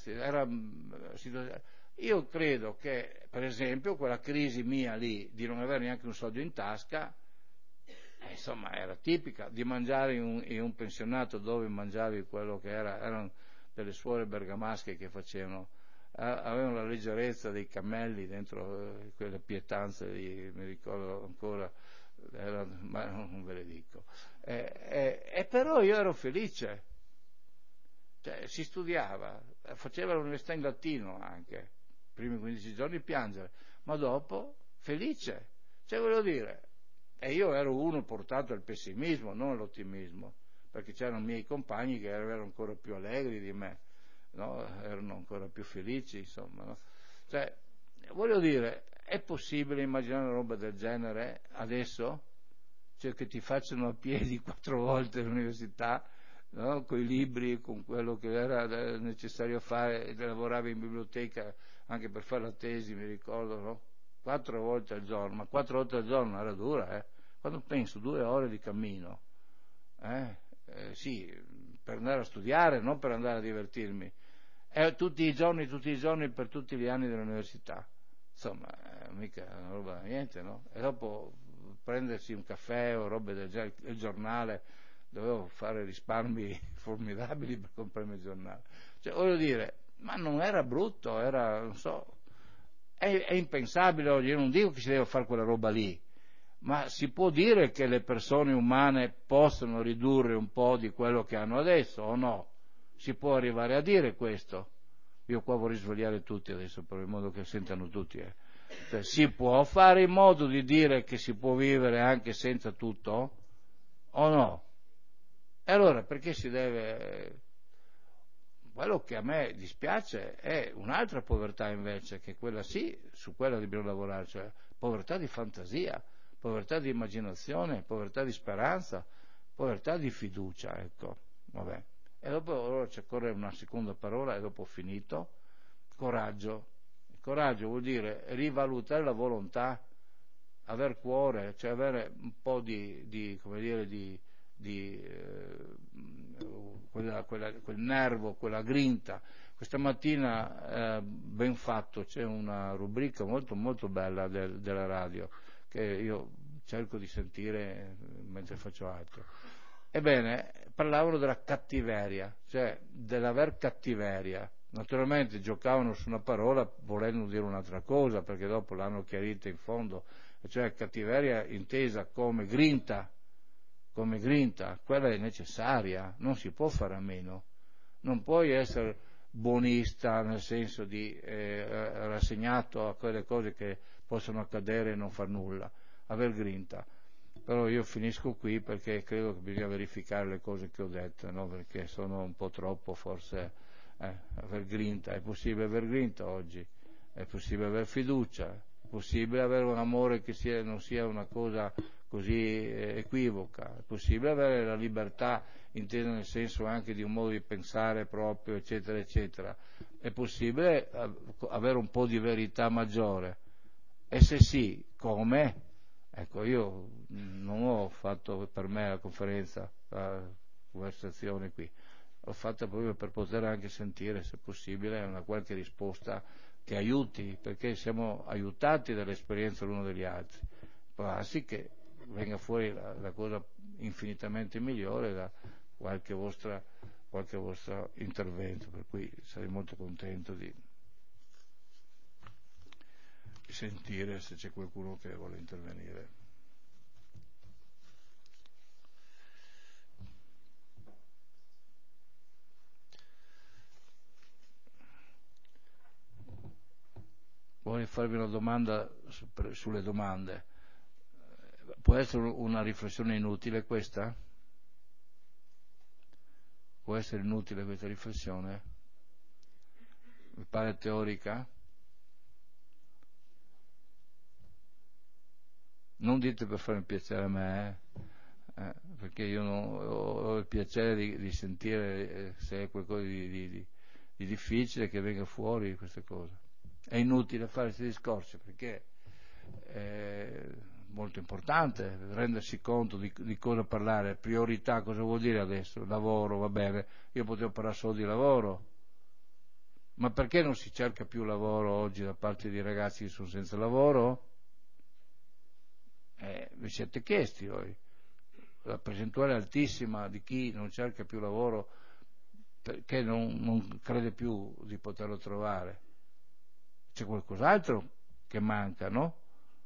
io credo che, per esempio, quella crisi mia lì di non avere neanche un soldo in tasca, insomma, era tipica di mangiare in un pensionato dove mangiavi quello che erano delle suore bergamasche che facevano, avevano la leggerezza dei cammelli dentro quelle pietanze lì, mi ricordo ancora, ma non ve le dico. E però io ero felice, cioè, si studiava, faceva l'università in latino anche, i primi 15 giorni piangere, ma dopo felice, cioè voglio dire. E io ero uno portato al pessimismo, non all'ottimismo, perché c'erano miei compagni che erano ancora più allegri di me, no? Erano ancora più felici, insomma. No? Cioè, voglio dire, è possibile immaginare una roba del genere adesso? Cioè che ti facciano a piedi 4 volte all'università, no? Con i libri, con quello che era necessario fare, lavoravi in biblioteca anche per fare la tesi, mi ricordo, no? 4 volte al giorno, ma 4 volte al giorno era dura, Quando penso 2 ore di cammino, sì, per andare a studiare, non per andare a divertirmi, tutti i giorni, per tutti gli anni dell'università, insomma, mica una roba, niente, no? E dopo prendersi un caffè o robe del genere, il giornale, dovevo fare risparmi formidabili per comprarmi il giornale, cioè voglio dire, ma non era brutto, era, non so, è impensabile oggi, io non dico che si deve fare quella roba lì, ma si può dire che le persone umane possono ridurre un po' di quello che hanno adesso o no? Si può arrivare a dire questo? Io qua vorrei svegliare tutti adesso, per il modo che sentano tutti. Cioè, si può fare in modo di dire che si può vivere anche senza tutto? O no? E allora perché si deve... Quello che a me dispiace è un'altra povertà invece, che quella sì, su quella dobbiamo lavorare, cioè povertà di fantasia, povertà di immaginazione, povertà di speranza, povertà di fiducia, ecco, vabbè. E dopo allora c'è ancora una seconda parola e dopo ho finito, coraggio. Il coraggio vuol dire rivalutare la volontà, aver cuore, cioè avere un po' come dire, quel nervo, quella grinta. Questa mattina, ben fatto, c'è una rubrica molto molto bella della radio che io cerco di sentire mentre faccio altro. Ebbene, parlavano della cattiveria, cioè dell'aver cattiveria. Naturalmente giocavano su una parola volendo dire un'altra cosa, perché dopo l'hanno chiarita in fondo, cioè cattiveria intesa come grinta, quella è necessaria, non si può fare a meno. Non puoi essere buonista nel senso di rassegnato a quelle cose che possono accadere e non far nulla, aver grinta. Però io finisco qui perché credo che bisogna verificare le cose che ho detto, no? Perché sono un po' troppo forse aver grinta. È possibile aver grinta oggi, è possibile aver fiducia, è possibile avere un amore che non sia una cosa così equivoca, è possibile avere la libertà intesa nel senso anche di un modo di pensare proprio, eccetera, eccetera. È possibile avere un po' di verità maggiore. E se sì, come? Ecco, io non ho fatto per me la conferenza, la conversazione qui, l'ho fatta proprio per poter anche sentire, se possibile, una qualche risposta che aiuti, perché siamo aiutati dall'esperienza l'uno degli altri. Può darsi che venga fuori la cosa infinitamente migliore da qualche vostro intervento, per cui sarei molto contento di sentire se c'è qualcuno che vuole intervenire. Vuole farvi una domanda sulle domande? Può essere una riflessione inutile questa? Può essere inutile questa riflessione? Mi pare teorica? Non dite per farmi piacere a me, perché io ho il piacere di sentire se è qualcosa di difficile che venga fuori queste cose. È inutile fare questi discorsi perché è molto importante rendersi conto di cosa parlare, priorità, cosa vuol dire adesso? Lavoro, va bene, io potevo parlare solo di lavoro, ma perché non si cerca più lavoro oggi da parte di ragazzi che sono senza lavoro? Vi siete chiesti voi? La percentuale altissima di chi non cerca più lavoro perché non crede più di poterlo trovare. C'è qualcos'altro che manca, no?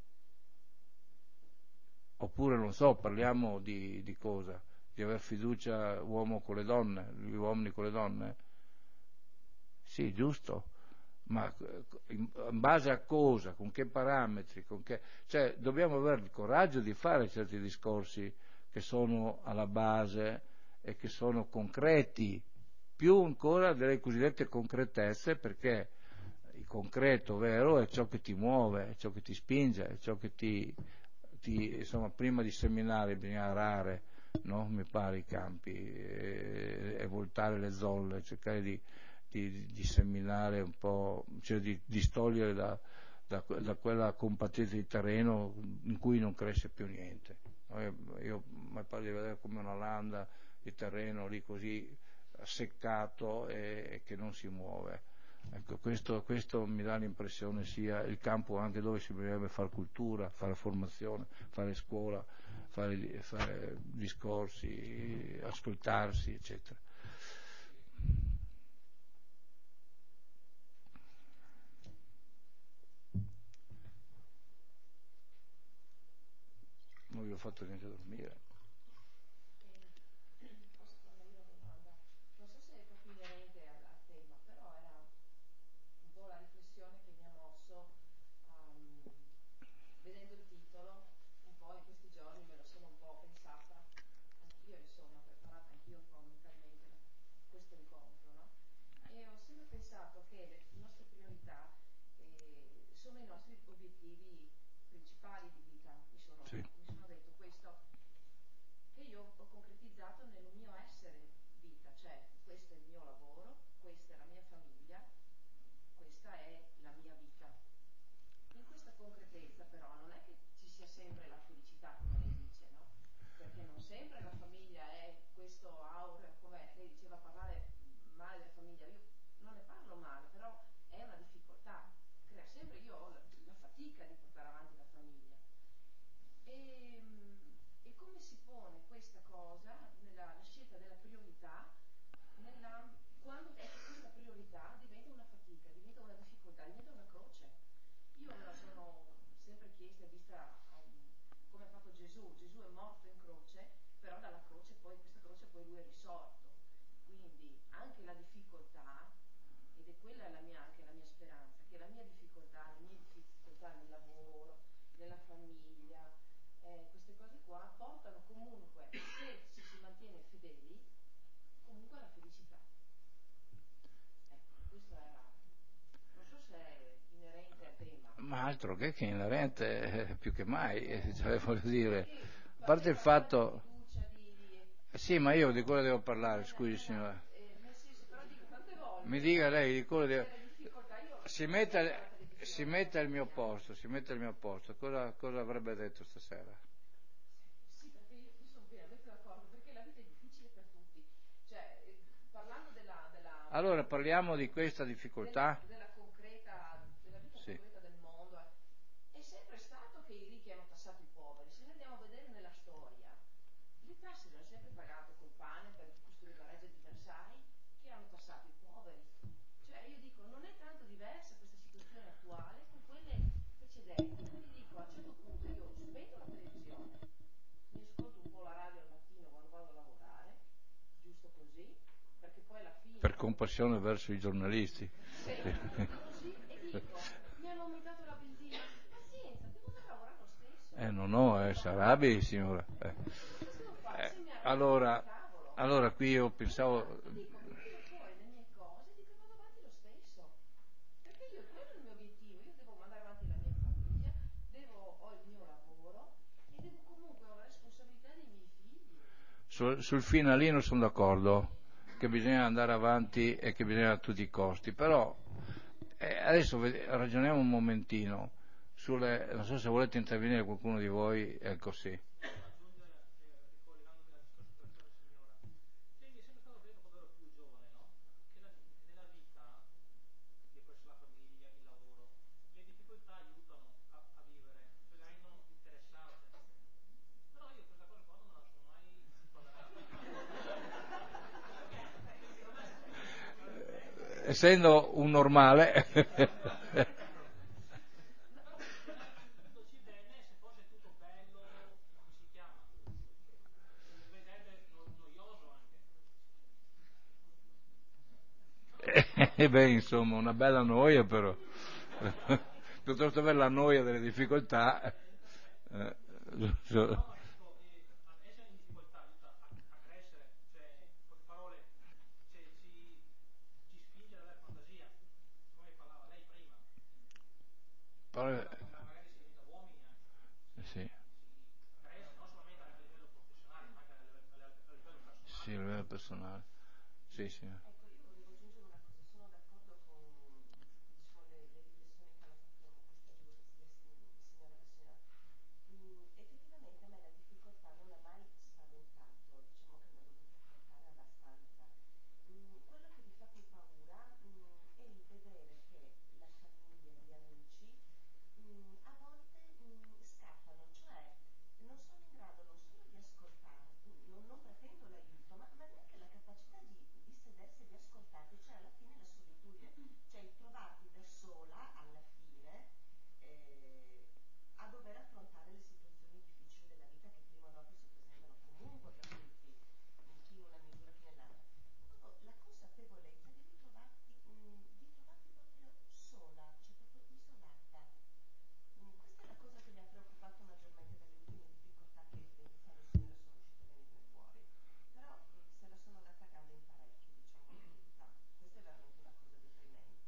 Oppure, non so, parliamo di cosa? Di aver fiducia uomo con le donne, gli uomini con le donne? Sì, giusto. Ma in base a cosa? Con che parametri? Cioè, dobbiamo avere il coraggio di fare certi discorsi che sono alla base e che sono concreti, più ancora delle cosiddette concretezze, perché il concreto vero è ciò che ti muove, è ciò che ti spinge, è ciò che insomma, prima di seminare bisogna arare, no? Mi pare i campi e voltare le zolle, cercare di seminare un po', cioè di distogliere da quella compattezza di terreno in cui non cresce più niente. Io mi pare di vedere come una landa di terreno lì così seccato e che non si muove. Ecco, questo mi dà l'impressione sia il campo anche dove si bisognerebbe fare cultura, fare formazione, fare scuola, fare discorsi, ascoltarsi, eccetera. Non vi ho fatto neanche dormire. Posso farle una domanda? Non so se è proprio inerente al tema, però era un po' la riflessione che mi ha mosso vedendo il titolo, un po' in questi giorni me lo sono un po' pensata, anch'io insomma, preparata anch'io un po' mentalmente questo incontro, no? E ho sempre pensato che le nostre priorità sono i nostri obiettivi principali di vita, Sì. mi sono detto questo, che io ho concretizzato nel mio essere vita, cioè questo è il mio lavoro, questa è la mia famiglia, questa è la mia vita. In questa concretezza però non è che ci sia sempre la felicità come lei dice, no? Perché non sempre la famiglia è questo aureo, come lei diceva parlare male della famiglia, io non ne parlo male, però è una difficoltà, crea sempre, io ho la fatica di portare avanti la famiglia. E come si pone questa cosa assorto. Quindi anche la difficoltà, ed è quella anche la mia speranza, che le mie difficoltà nel lavoro, nella famiglia, queste cose qua portano comunque, se ci si mantiene fedeli, comunque alla felicità. Ecco, questo era, non so se è inerente al tema. Ma altro che inerente, più che mai, cioè, voglio dire, Perché a parte il fatto... di fiducia, Sì, ma io di cosa devo parlare, scusi signora. nel senso, però dico tante volte, Mi dica lei di cosa devo... le difficoltà, io Si mette al mio posto, cosa avrebbe detto stasera? sì, perché io sono pienamente d'accordo, perché la vita è difficile per tutti. Cioè, parlando Allora parliamo di questa difficoltà. della vita Sì. concreta del mondo, è sempre stato che i ricchi hanno tassato i poveri. Se noi andiamo a vedere nella storia, le tasse le hanno sempre pagate col pane per costruire la reggia di Versailles, che hanno tassato i poveri. Cioè, io dico, non è tanto diversa questa situazione attuale con quelle precedenti. Quindi dico, a un certo punto io spento la televisione, mi ascolto un po' la radio al mattino quando vado a lavorare, giusto così, perché poi alla fine... Per compassione verso i giornalisti. Così, e dico, mi hanno aumentato la benzina, pazienza, devo andare a lavorare lo stesso. No, si arrabbi, signora. Cosa devo fare? Se mi arrabbio, cavolo. Allora qui io pensavo... Dico, tiro fuori le mie cose e dico vado avanti lo stesso. Perché quello è il mio obiettivo, io devo mandare avanti la mia famiglia, ho il mio lavoro e devo comunque ho la responsabilità dei miei figli. Sul finalino sono d'accordo, che bisogna andare avanti e che bisogna a tutti i costi, però adesso ragioniamo un momentino non so se volete intervenire qualcuno di voi, ecco sì. Essendo un normale insomma una bella noia però piuttosto avere la noia delle difficoltà però, sì. Sì, a livello personale. Sì, sì. Ecco, io volevo aggiungere una cosa, sono d'accordo con diciamo, le riflessioni che hanno fatto queste due signora e signora. Effettivamente a me la difficoltà non ha mai spaventato, diciamo che ne ho dovuto affrontare abbastanza. Quello che mi fa più paura è il vedere che la famiglia, gli amici a volte scappano, cioè non sono in grado non solo di ascoltare, non pretendo l'aiuto, ma neanche la capacità di sedersi e di ascoltarti, cioè alla fine la solitudine, cioè il trovarti da sola alla fine a dover affrontare le situazioni difficili della vita che prima o dopo si presentano comunque per tutti, chi in una misura chi nell'altra. Proprio la consapevolezza di ritrovarti, proprio sola, cioè proprio isolata. Questa è la cosa che mi ha preoccupato maggiormente dalle ultime difficoltà che l'iniziale signora sono riuscita a venirne fuori. Però se la sono data a gambe in parecchio, diciamo la verità. Questa è veramente una cosa deprimente.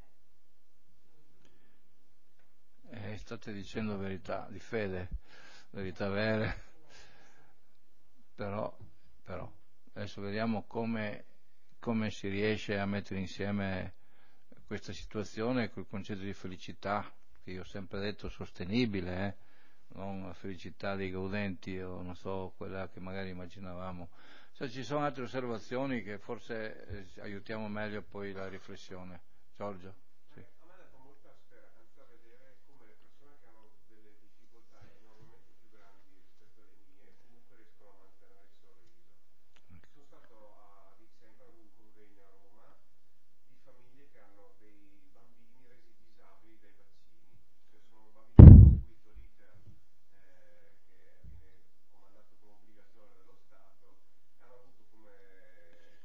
State dicendo verità di fede, verità vere, però adesso vediamo come si riesce a mettere insieme questa situazione col concetto di felicità, che io ho sempre detto sostenibile, non la felicità dei gaudenti o non so, quella che magari immaginavamo. Se ci sono altre osservazioni che forse aiutiamo meglio poi la riflessione. Giorgio? Sì. A me ha dato molta speranza vedere come le persone che hanno delle difficoltà enormemente più grandi rispetto alle mie comunque riescono a mantenere il sorriso. Sono stato a dicembre ad un convegno a Roma di famiglie che hanno dei bambini resi disabili dai vaccini, cioè sono bambini che hanno seguito l'iter che viene comandato come obbligatorio dallo Stato e hanno avuto come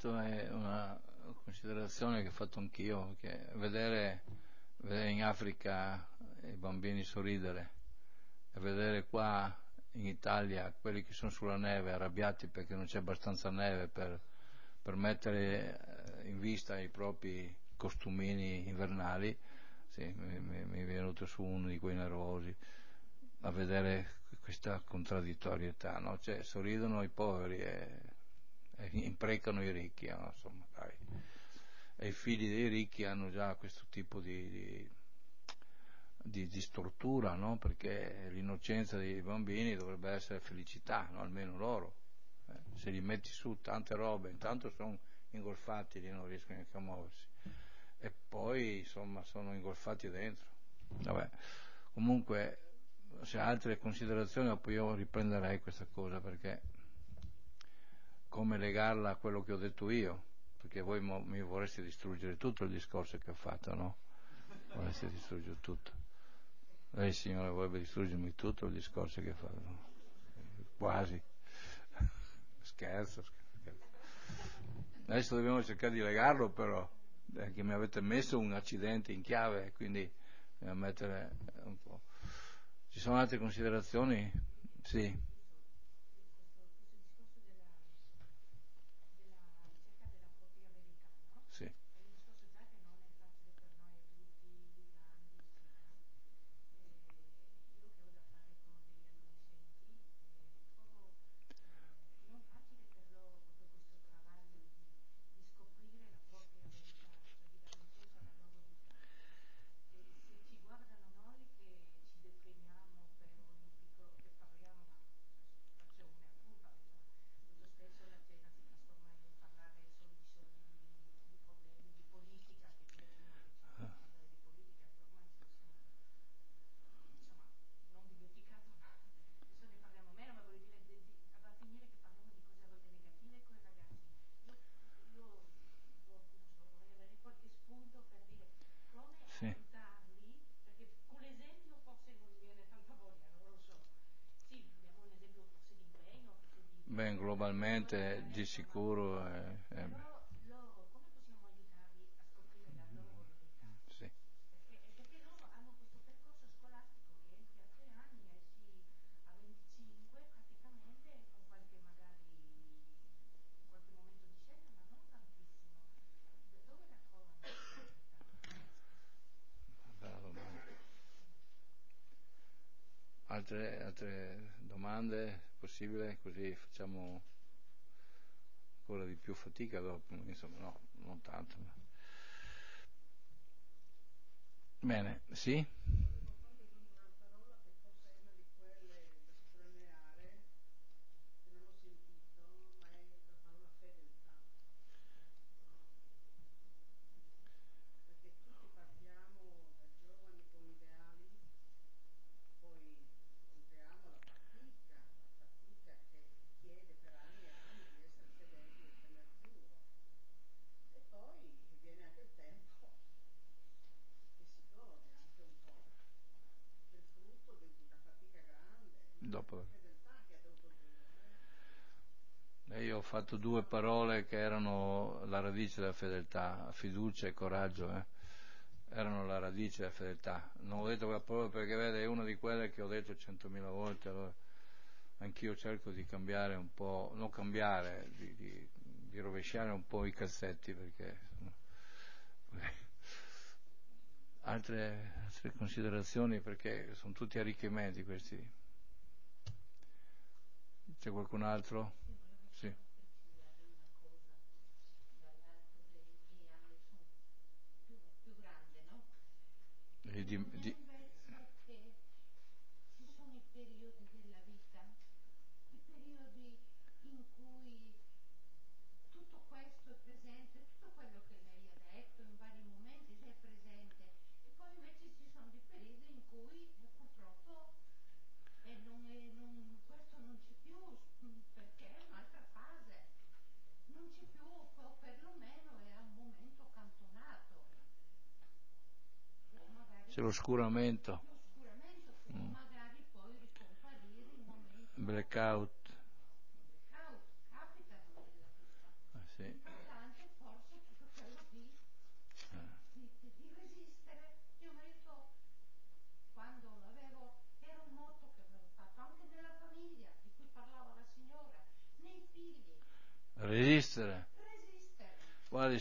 questa è una considerazione che ho fatto anch'io, che vedere in Africa i bambini sorridere e vedere qua in Italia quelli che sono sulla neve arrabbiati perché non c'è abbastanza neve per mettere in vista i propri costumini invernali, sì, mi è venuto su uno di quei nervosi a vedere questa contraddittorietà, no? Cioè, sorridono i poveri e imprecano i ricchi, no? Insomma, dai. E i figli dei ricchi hanno già questo tipo di stortura, no? Perché l'innocenza dei bambini dovrebbe essere felicità, no? Almeno loro. Se gli metti su tante robe, intanto sono ingolfati lì, non riescono neanche a muoversi. E poi, insomma, sono ingolfati dentro. Vabbè. Comunque, se altre considerazioni, dopo io riprenderei questa cosa, perché come legarla a quello che ho detto io? Perché voi mi vorreste distruggere tutto il discorso che ho fatto, no? Vorreste distruggere tutto. Lei, signore, vorrebbe distruggermi tutto il discorso che ho fatto, no? Quasi. Scherzo. Adesso dobbiamo cercare di legarlo, però, che mi avete messo un accidente in chiave, quindi dobbiamo mettere un po'. Ci sono altre considerazioni? Sì. Questo discorso della ricerca della propria verità, no? Sì. È un discorso già che non è facile per noi adulti, grandi, eccetera. Io che ho da fare con degli adolescenti, trovo non facile per loro proprio questo travaglio di scoprire la propria verità, cioè di dare un senso alla loro vita. E se ci guardano noi che ci deprimiamo per ogni piccolo che parliamo, ma faccio una colpa, insomma, molto spesso la cena si trasforma in parlare solo di soldi, di problemi, di politica, che dire uno che ci vuole parlare di politica, che ormai ce lo siamo, insomma, non dimenticato, ma adesso ne parliamo meno, ma voglio dire, va a finire che parliamo di cose a volte negative con i ragazzi. Io non so, vorrei avere qualche spunto per dire come aiutarli, perché con l'esempio forse non viene tanta voglia, non lo so. Sì, abbiamo un esempio forse di impegno, forse di Beh, globalmente di sicuro però loro come possiamo aiutarli a scoprire la loro verità? sì. Perché loro hanno questo percorso scolastico che entri a 3 anni e esci a 25 praticamente, con qualche magari qualche momento di scelta, ma non tantissimo. Dove la trovano questa verità? Bella domanda. Altre domande possibile? Così facciamo ancora di più fatica dopo, insomma, no, non tanto. Ma... Bene, sì? Volevo fare una parola che forse è una di quelle da sottolineare, che non ho sentito, ma è la parola fedeltà. Perché tutti partiamo da giovani con ideali, poi incontriamo la fatica che chiede per anni e anni di essere fedeli e tener giuro. E poi viene anche il tempo che si gode anche un po' del frutto di una fatica grande, ma Dopo. la fedeltà che ha dovuto dire. Io ho fatto due parole che erano la radice della fedeltà, fiducia e coraggio, erano la radice della fedeltà. Non ho detto quella parola perché vede, è una di quelle che ho detto 100.000 volte, allora anch'io cerco di cambiare un po', non cambiare, di rovesciare un po' i cassetti, perché altre considerazioni, perché sono tutti arricchimenti questi. C'è qualcun altro? Sì. Precisare una cosa dall'alto dei miei anni, sono più grande, no? Non è invece che ci sono i periodi della vita, i periodi in cui tutto questo è presente, tutto quello che lei ha detto in vari momenti è presente, e poi invece ci sono dei periodi in cui purtroppo questo non c'è più, perché è un'altra fase, non c'è più, o perlomeno è a un momento cantonato. C'è l'oscuramento. L'oscuramento può magari poi ricomparire in momenti Blackout. capitano nella vita. Sì. L'importante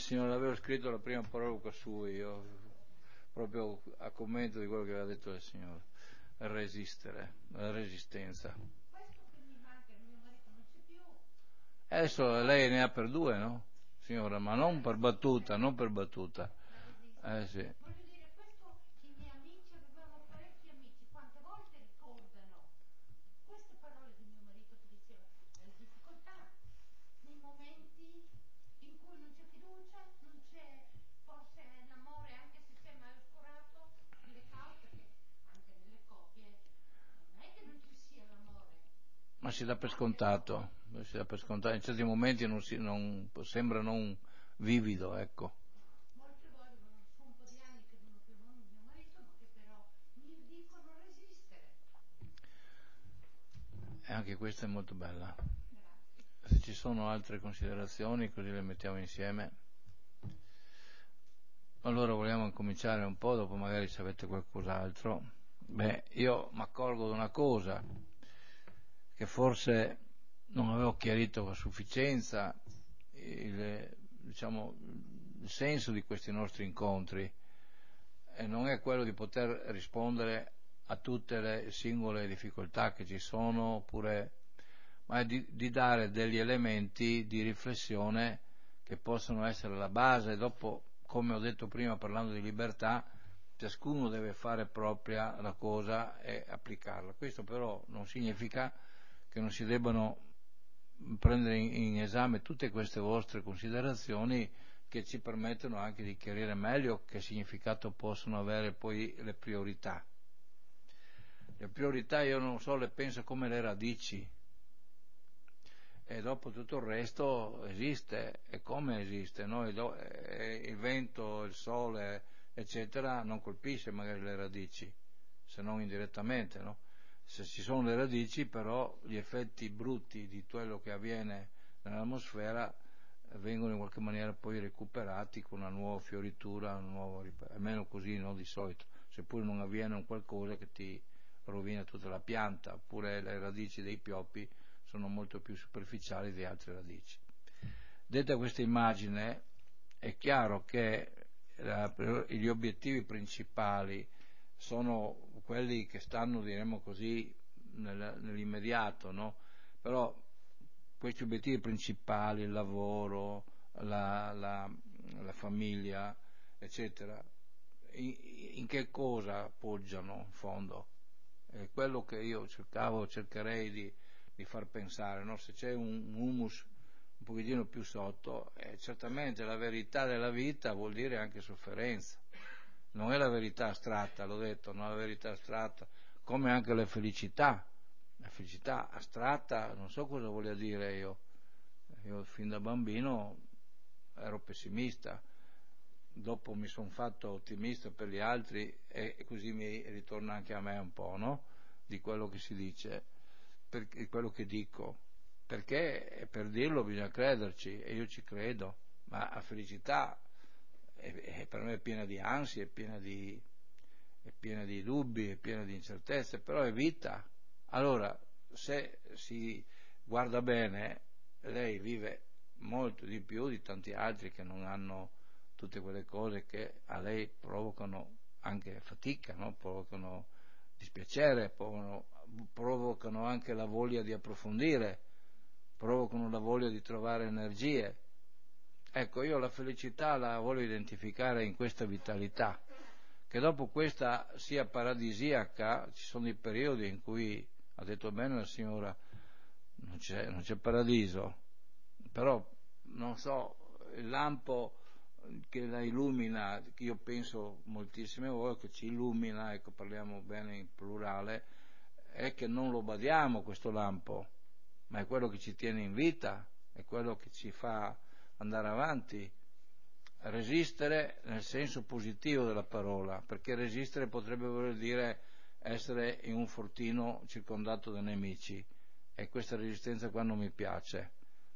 Signore, l'avevo scritto la prima parola sua, io proprio a commento di quello che aveva detto il Signore. Resistere, la resistenza. Questo che mi manca, il mio marito non c'è più. Adesso lei ne ha per due, no? Signora, ma non per battuta, non per battuta. La resistenza. Sì. Voglio dire, questo i miei amici, avevamo parecchi amici, quante volte ricordano queste parole di mio marito che diceva, nelle difficoltà, nei momenti in cui non c'è fiducia, non c'è forse l'amore, anche se si è mai oscurato nelle cause, perché anche nelle coppie non è che non ci sia l'amore. Ma si dà per scontato, in certi momenti sembra non vivido, ecco. Molte volte sono un po' di anni che non ho più mio marito, ma che però mi dicono resistere. E anche questa è molto bella. Grazie. Se ci sono altre considerazioni, così le mettiamo insieme. Allora vogliamo cominciare un po', dopo magari se avete qualcos'altro. Beh, io mi accorgo di una cosa, che forse non avevo chiarito a sufficienza il senso di questi nostri incontri, e non è quello di poter rispondere a tutte le singole difficoltà che ci sono, ma è di dare degli elementi di riflessione che possono essere la base. Dopo, come ho detto prima parlando di libertà, ciascuno deve fare propria la cosa e applicarla. Questo però non significa che non si debbano prendere in esame tutte queste vostre considerazioni, che ci permettono anche di chiarire meglio che significato possono avere poi le priorità. Le priorità io non so, le penso come le radici, e dopo tutto il resto esiste, e come esiste, no? Il vento, il sole, eccetera, non colpisce magari le radici, se non indirettamente, no? Se ci sono le radici, però gli effetti brutti di quello che avviene nell'atmosfera vengono in qualche maniera poi recuperati con una nuova fioritura, almeno così, no, di solito, seppure non avviene un qualcosa che ti rovina tutta la pianta, oppure le radici dei pioppi sono molto più superficiali di altre radici. Detta questa immagine, è chiaro che gli obiettivi principali sono quelli che stanno, diremmo così, nell'immediato, no? Però questi obiettivi principali, il lavoro, la famiglia, eccetera, in che cosa appoggiano in fondo? È quello che io cercherei di far pensare, no? Se c'è un humus un pochettino più sotto, certamente la verità della vita vuol dire anche sofferenza. Non è la verità astratta, l'ho detto, non è la verità astratta, come anche la felicità. La felicità astratta, non so cosa voglia dire io. Io fin da bambino ero pessimista, dopo mi sono fatto ottimista per gli altri, e così mi ritorna anche a me un po', no? Di quello che si dice, quello che dico, perché per dirlo bisogna crederci, e io ci credo, ma la felicità per me è piena di ansie, è piena di dubbi, è piena di incertezze, però è vita. Allora, se si guarda bene, lei vive molto di più di tanti altri che non hanno tutte quelle cose che a lei provocano anche fatica, no? Provocano dispiacere, provocano anche la voglia di approfondire, provocano la voglia di trovare energie. Ecco, io la felicità la voglio identificare in questa vitalità, che dopo questa sia paradisiaca. Ci sono i periodi in cui, ha detto bene la signora, non c'è paradiso, però non so, il lampo che la illumina, che io penso moltissime volte che ci illumina, ecco, parliamo bene in plurale, è che non lo badiamo questo lampo, ma è quello che ci tiene in vita, è quello che ci fa andare avanti. Resistere nel senso positivo della parola, perché resistere potrebbe voler dire essere in un fortino circondato da nemici, e questa resistenza qua non mi piace.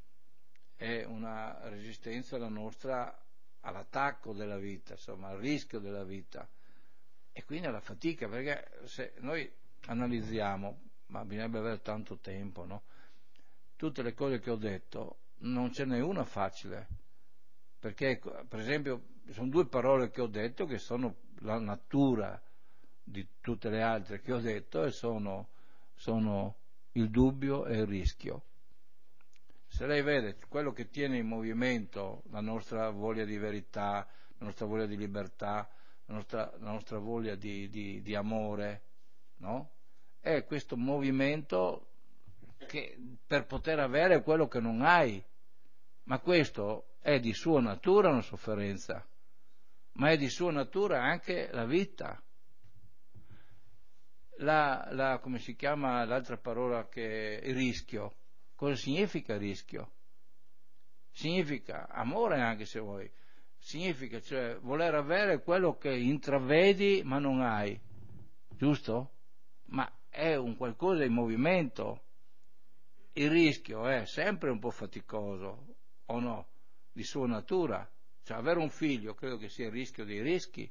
È una resistenza la nostra all'attacco della vita, insomma al rischio della vita, e quindi alla fatica, perché se noi analizziamo, ma bisognerebbe avere tanto tempo, no? Tutte le cose che ho detto, non ce n'è una facile, perché per esempio sono due parole che ho detto che sono la natura di tutte le altre che ho detto e sono il dubbio e il rischio. Se lei vede quello che tiene in movimento la nostra voglia di verità, la nostra voglia di libertà, la nostra voglia di amore, no? È questo movimento che per poter avere quello che non hai, ma questo è di sua natura una sofferenza, ma è di sua natura anche la vita. Come si chiama l'altra parola che è rischio? Cosa significa rischio? Significa amore anche se vuoi, significa cioè voler avere quello che intravedi ma non hai, giusto? Ma è un qualcosa in movimento. Il rischio è sempre un po' faticoso, o no? Di sua natura. Cioè avere un figlio credo che sia il rischio dei rischi.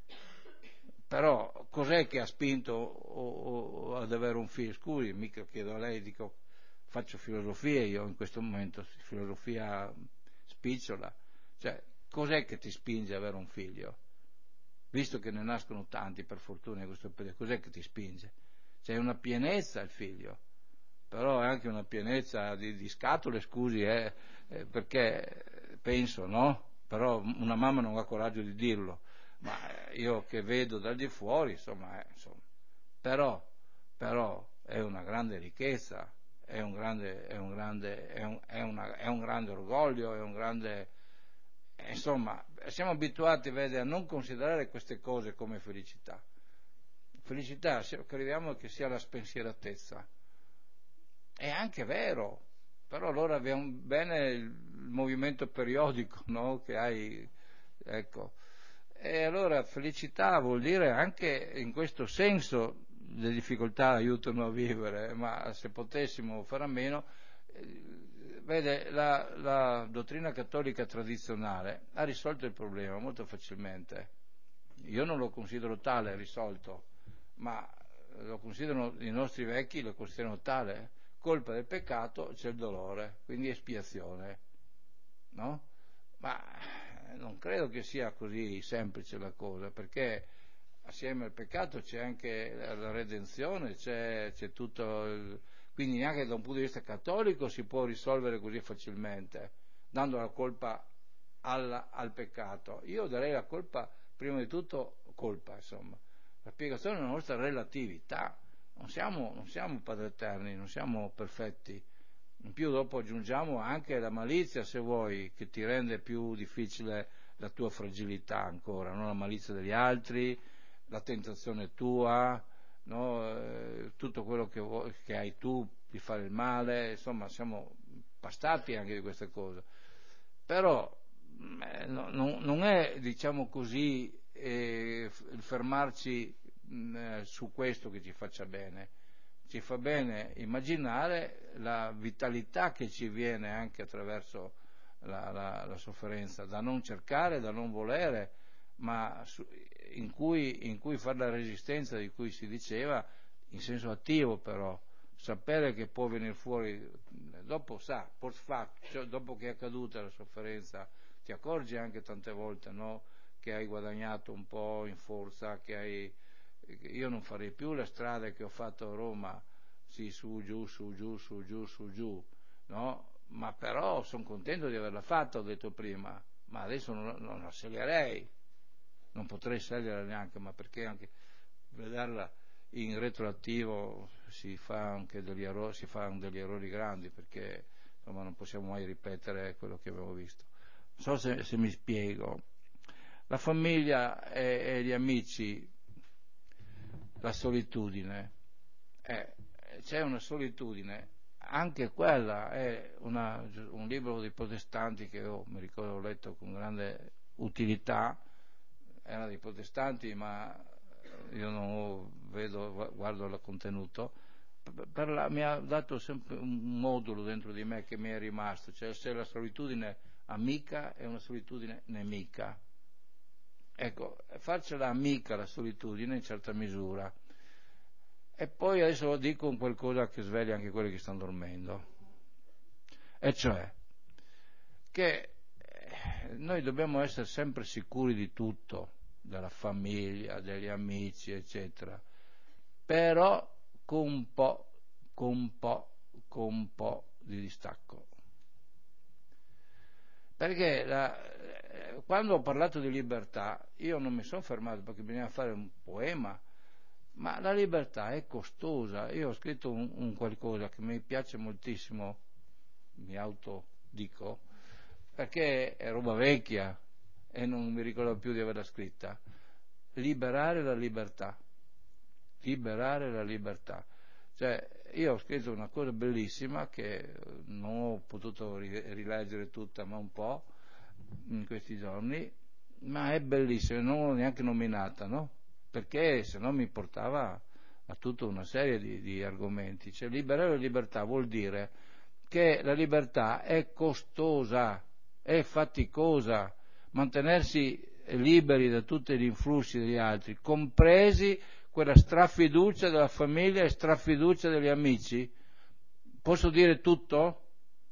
Però cos'è che ha spinto ad avere un figlio? Scusi, mica chiedo a lei, dico, faccio filosofia io in questo momento, filosofia spicciola. Cioè, cos'è che ti spinge ad avere un figlio? Visto che ne nascono tanti per fortuna in questo periodo, cos'è che ti spinge? C'è una pienezza il figlio, però è anche una pienezza di scatole, scusi, perché penso, no? Però una mamma non ha coraggio di dirlo. Ma io che vedo dal di fuori, insomma, però è una grande ricchezza, è un grande orgoglio, è un grande, insomma, siamo abituati, vede, a non considerare queste cose come felicità. Felicità, crediamo che sia la spensieratezza. È anche vero, però allora abbiamo bene il movimento periodico, no? Che hai, ecco. E allora felicità vuol dire anche in questo senso le difficoltà aiutano a vivere, ma se potessimo fare a meno, vede, la dottrina cattolica tradizionale ha risolto il problema molto facilmente. Io non lo considero tale risolto, ma lo considerano i nostri vecchi, lo considerano tale. Colpa del peccato c'è il dolore, quindi espiazione, no? Ma non credo che sia così semplice la cosa, perché assieme al peccato c'è anche la redenzione, c'è tutto quindi neanche da un punto di vista cattolico si può risolvere così facilmente, dando la colpa al peccato. Io darei la colpa, prima di tutto, insomma, la spiegazione della nostra relatività. Non siamo padri eterni, non siamo perfetti. In più dopo aggiungiamo anche la malizia, se vuoi, che ti rende più difficile la tua fragilità ancora, no? La malizia degli altri, la tentazione tua, no? Tutto quello che hai tu di fare il male, insomma siamo pastati anche di queste cose. Però non è, diciamo così, il fermarci su questo che ci faccia bene. Ci fa bene immaginare la vitalità che ci viene anche attraverso la sofferenza, da non cercare, da non volere, ma in cui fare la resistenza di cui si diceva, in senso attivo però, sapere che può venire fuori, dopo post facto, cioè dopo che è accaduta la sofferenza, ti accorgi anche tante volte, no? Che hai guadagnato un po' in forza, io non farei più la strada che ho fatto a Roma, sì, su, giù, su, giù, su, giù, su, giù, no? Ma però sono contento di averla fatta, ho detto prima, ma adesso non la sceglierei, non potrei scegliere neanche, ma perché anche vederla in retroattivo si fa anche degli errori grandi, perché insomma non possiamo mai ripetere quello che abbiamo visto. Non so se mi spiego. La famiglia e gli amici, la solitudine, c'è una solitudine, anche quella è un libro dei protestanti che mi ricordo ho letto con grande utilità, era dei protestanti ma io non guardo il contenuto, mi ha dato sempre un modulo dentro di me che mi è rimasto, cioè se la solitudine amica è una solitudine nemica. Ecco, farcela amica la solitudine in certa misura. E poi adesso lo dico un qualcosa che sveglia anche quelli che stanno dormendo, e cioè che noi dobbiamo essere sempre sicuri di tutto, della famiglia, degli amici, eccetera, però con un po' di distacco. Perché quando ho parlato di libertà, io non mi sono fermato perché bisognava fare un poema, ma la libertà è costosa. Io ho scritto un qualcosa che mi piace moltissimo, mi autodico, perché è roba vecchia e non mi ricordo più di averla scritta. Liberare la libertà. Liberare la libertà. Cioè, io ho scritto una cosa bellissima che non ho potuto rileggere tutta, ma un po' in questi giorni, ma è bellissima, non l'ho neanche nominata, no? Perché se no mi portava a tutta una serie di argomenti. Cioè, liberare la libertà vuol dire che la libertà è costosa, è faticosa, mantenersi liberi da tutti gli influssi degli altri, compresi quella strafiducia della famiglia e strafiducia degli amici. Posso dire tutto?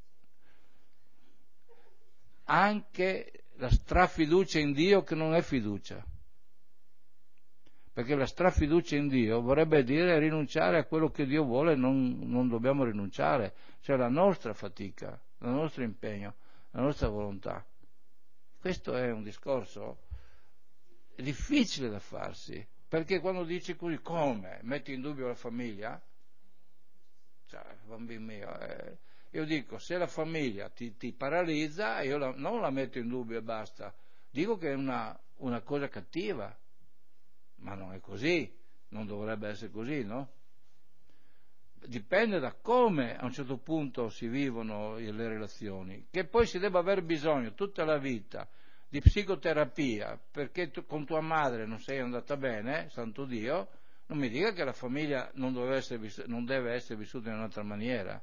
Anche la strafiducia in Dio, che non è fiducia, perché la strafiducia in Dio vorrebbe dire rinunciare a quello che Dio vuole. Non dobbiamo rinunciare, cioè la nostra fatica, il nostro impegno, la nostra volontà. Questo è un discorso difficile da farsi, perché quando dici così, come? Metti in dubbio la famiglia? Cioè, bambino mio, io dico, se la famiglia ti paralizza, io non la metto in dubbio e basta, dico che è una cosa cattiva, ma non è così, non dovrebbe essere così, no? Dipende da come a un certo punto si vivono le relazioni, che poi si debba aver bisogno tutta la vita di psicoterapia perché con tua madre non sei andata bene, santo Dio, non mi dica che la famiglia non deve essere vissuta in un'altra maniera.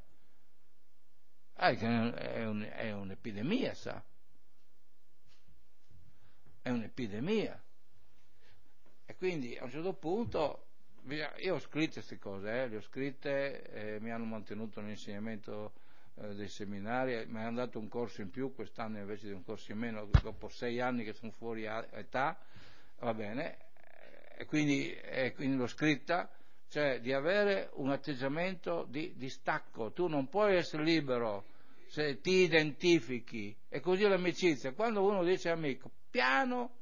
È un'epidemia, sa? È un'epidemia. E quindi a un certo punto, io ho scritto queste cose, le ho scritte, mi hanno mantenuto nell'insegnamento dei seminari, mi hanno dato un corso in più quest'anno invece di un corso in meno, dopo 6 anni che sono fuori età, va bene, e quindi l'ho scritta, cioè di avere un atteggiamento di distacco. Tu non puoi essere libero se ti identifichi, e così l'amicizia, quando uno dice amico, piano,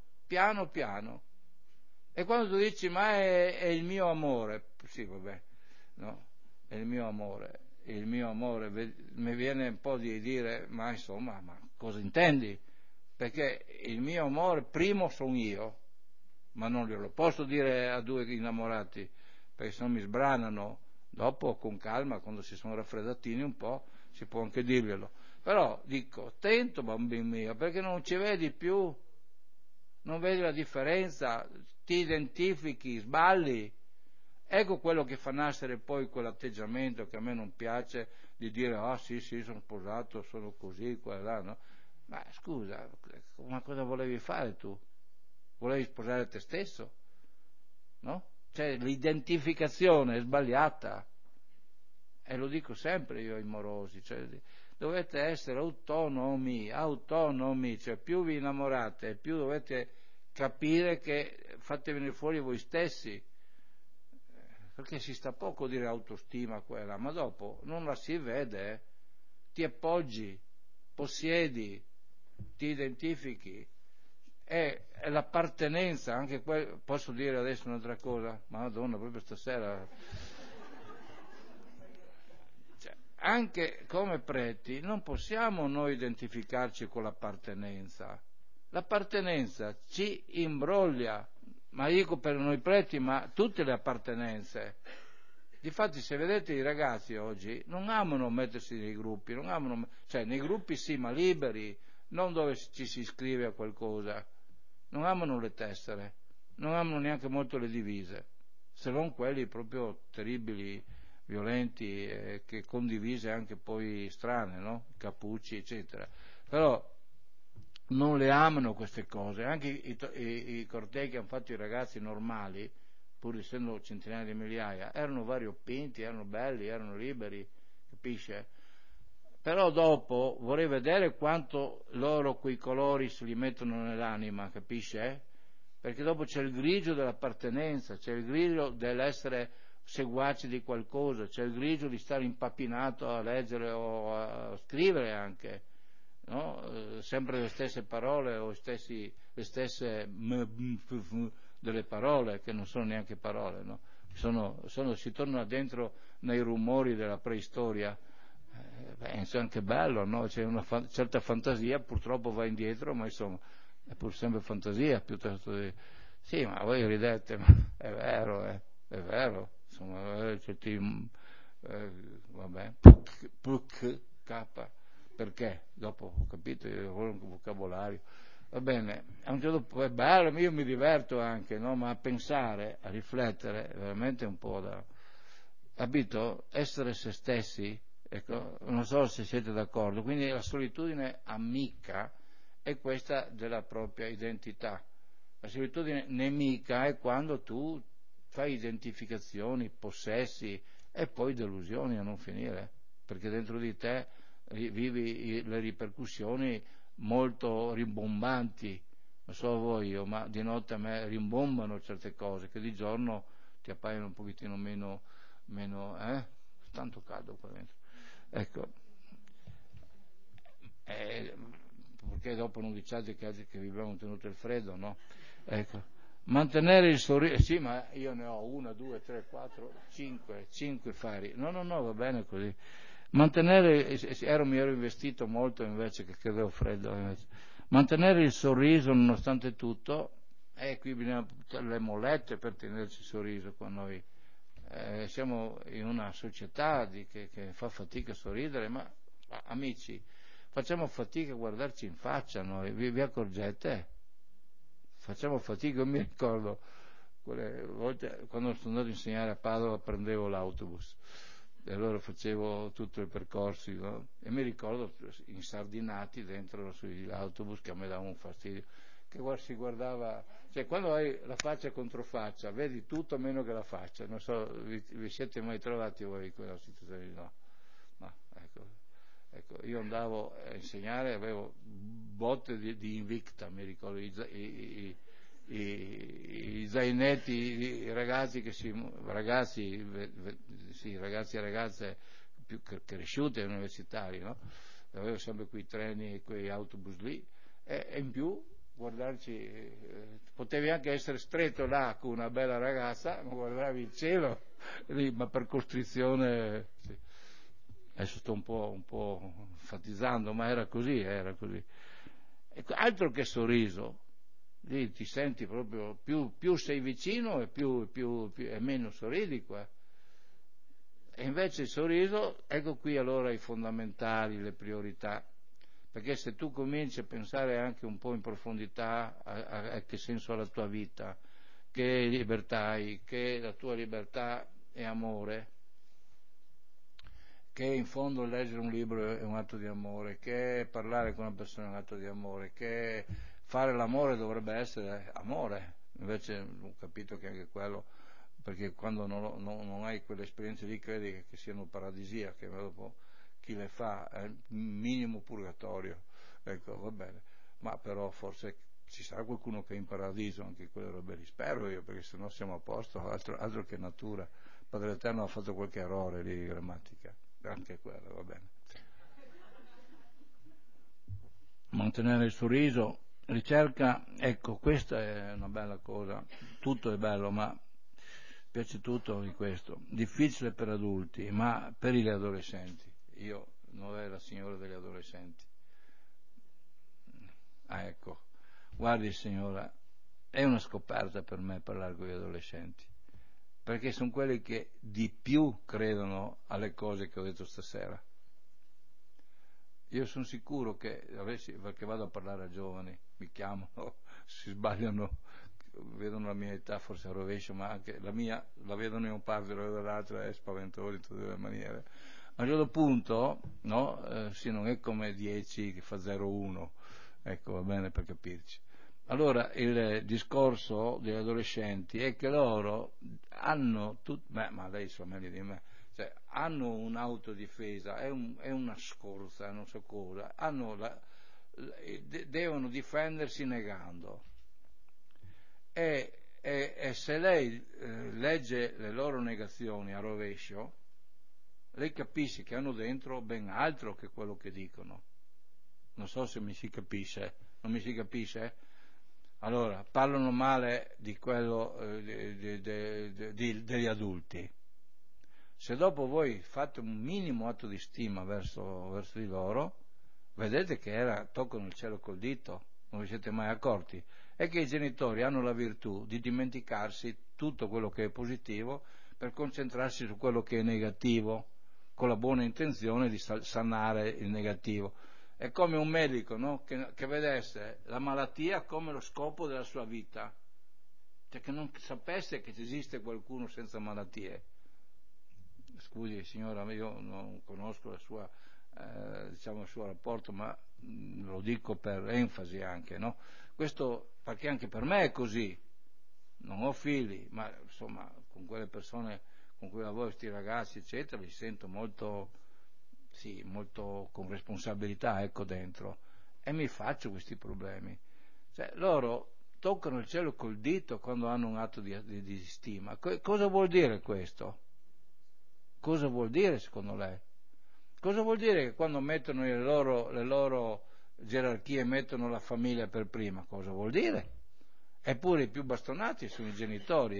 e quando tu dici ma è il mio amore, sì vabbè, no, è il mio amore, mi viene un po' di dire, ma insomma, ma cosa intendi? Perché il mio amore primo sono io, ma non glielo posso dire a due innamorati, perché se no mi sbranano. Dopo con calma, quando si sono raffreddatini un po', si può anche dirglielo. Però dico, attento bambino mio, perché non ci vedi più, non vedi la differenza, ti identifichi, sballi. Ecco quello che fa nascere poi quell'atteggiamento che a me non piace, di dire sì, sono sposato, sono così, qua e là, no? Ma scusa, ma cosa volevi fare tu? Volevi sposare te stesso? No? Cioè l'identificazione è sbagliata, e lo dico sempre io ai morosi, cioè, dovete essere autonomi, cioè più vi innamorate, più dovete capire che fate venire fuori voi stessi, perché si sta poco a dire autostima quella, ma dopo non la si vede, ti appoggi, possiedi, ti identifichi. È l'appartenenza, anche posso dire adesso un'altra cosa? Madonna, proprio stasera. Cioè, anche come preti non possiamo noi identificarci con l'appartenenza. L'appartenenza ci imbroglia, ma dico per noi preti, ma tutte le appartenenze. Difatti, se vedete i ragazzi oggi non amano mettersi nei gruppi, cioè nei gruppi sì, ma liberi, non dove ci si iscrive a qualcosa. Non amano le tessere, non amano neanche molto le divise, se non quelli proprio terribili, violenti, che condivise anche poi strane, no? Cappucci, eccetera. Però non le amano queste cose, anche i cortei che hanno fatto i ragazzi normali, pur essendo centinaia di migliaia, erano variopinti, erano belli, erano liberi, capisce? Però dopo vorrei vedere quanto loro quei colori se li mettono nell'anima, capisce? Perché dopo c'è il grigio dell'appartenenza, c'è il grigio dell'essere seguaci di qualcosa, c'è il grigio di stare impapinato a leggere o a scrivere anche, no? Sempre le stesse parole o le stesse delle parole che non sono neanche parole, no? Si tornano dentro nei rumori della preistoria. È anche bello, no? C'è una certa fantasia, purtroppo va indietro, ma insomma è pur sempre fantasia piuttosto di... Sì, ma voi ridete, ma è vero, insomma, vabbè, K, perché? Dopo ho capito, io ho un vocabolario. Va bene, a un certo punto è bello, io mi diverto anche, no? Ma a pensare, a riflettere, è veramente un po' da... Capito? Essere se stessi, ecco, non so se siete d'accordo, quindi la solitudine amica è questa della propria identità. La solitudine nemica è quando tu fai identificazioni, possessi e poi delusioni a non finire, perché dentro di te vivi le ripercussioni molto rimbombanti. Non so voi, ma di notte a me rimbombano certe cose che di giorno ti appaiono un pochettino meno tanto caldo qua dentro. Ecco, perché dopo non diciate che vi abbiamo tenuto il freddo, no? Ecco, mantenere il sorriso, sì, ma io ne ho 1, 2, 3, 4, 5 fari, no, va bene così. Mantenere, mi ero investito molto invece che avevo freddo, invece. Mantenere il sorriso nonostante tutto, qui bisogna le mollette per tenerci il sorriso qua noi. Siamo in una società che fa fatica a sorridere, ma amici, facciamo fatica a guardarci in faccia noi, vi accorgete? Facciamo fatica, io mi ricordo quelle volte quando sono andato a insegnare a Padova prendevo l'autobus e allora facevo tutto il percorso, no? E mi ricordo insardinati dentro sugli autobus che a me davano un fastidio, che si guardava, cioè quando hai la faccia contro faccia vedi tutto meno che la faccia, non so, vi siete mai trovati voi in quella situazione? No, ecco, io andavo a insegnare, avevo botte di Invicta, mi ricordo, i zainetti, i ragazzi ragazzi e ragazze più cresciuti universitari, no? Avevo sempre quei treni e quei autobus lì e in più guardarci, potevi anche essere stretto là con una bella ragazza, ma guardavi il cielo lì, ma per costrizione, sì. Adesso sto un po' enfatizzando, ma era così. Ecco, altro che sorriso, lì ti senti proprio, più sei vicino e meno sorridi qua. E invece il sorriso, ecco qui allora i fondamentali, le priorità, perché se tu cominci a pensare anche un po' in profondità a che senso ha la tua vita, che libertà hai, che la tua libertà è amore, che in fondo leggere un libro è un atto di amore, che parlare con una persona è un atto di amore, che fare l'amore dovrebbe essere amore, invece ho capito che anche quello, perché quando non hai quelle esperienze lì credi che siano paradisiache, ma dopo chi le fa è il minimo purgatorio, ecco, va bene, ma però forse ci sarà qualcuno che è in paradiso, anche quelle robe lì, spero io, perché sennò siamo a posto, altro che natura. Padre Eterno ha fatto qualche errore lì di grammatica, anche quello, va bene. Mantenere il sorriso, ricerca, ecco, questa è una bella cosa, tutto è bello, ma piace tutto di questo. Difficile per adulti, ma per gli adolescenti. Io non è la signora degli adolescenti. Ecco, guardi signora, è una scoperta per me parlare con gli adolescenti, perché sono quelli che di più credono alle cose che ho detto stasera. Io sono sicuro che, perché vado a parlare a giovani, mi chiamano, si sbagliano, vedono la mia età forse a rovescio, ma anche la mia la vedono in un parte, la vedono dall'altra, è spaventoso in tutte le maniere. A un certo punto, no, sì, non è come 10 che fa 0,1, ecco, va bene per capirci. Allora, il discorso degli adolescenti è che loro hanno, ma lei sa meglio di me, cioè hanno un'autodifesa, è una scorza, non so cosa, devono difendersi negando. E se lei legge le loro negazioni a rovescio, lei capisce che hanno dentro ben altro che quello che dicono. Non so se mi si capisce. Non mi si capisce? Allora, parlano male di quello degli adulti. Se dopo voi fate un minimo atto di stima verso di loro, vedete che toccano il cielo col dito, non vi siete mai accorti? È che i genitori hanno la virtù di dimenticarsi tutto quello che è positivo per concentrarsi su quello che è negativo, con la buona intenzione di sanare il negativo. È come un medico, no? che vedesse la malattia come lo scopo della sua vita, cioè che non sapesse che esiste qualcuno senza malattie. Scusi signora, io non conosco la sua, il suo rapporto, ma lo dico per enfasi anche, no? Questo perché anche per me è così. Non ho figli, ma insomma con quelle persone con cui lavoro, questi ragazzi eccetera, li sento molto con responsabilità, ecco, dentro, e mi faccio questi problemi. Cioè loro toccano il cielo col dito quando hanno un atto di stima. Cosa vuol dire questo? Cosa vuol dire secondo lei? Cosa vuol dire che quando mettono le loro gerarchie mettono la famiglia per prima? Cosa vuol dire? Eppure i più bastonati sono i genitori,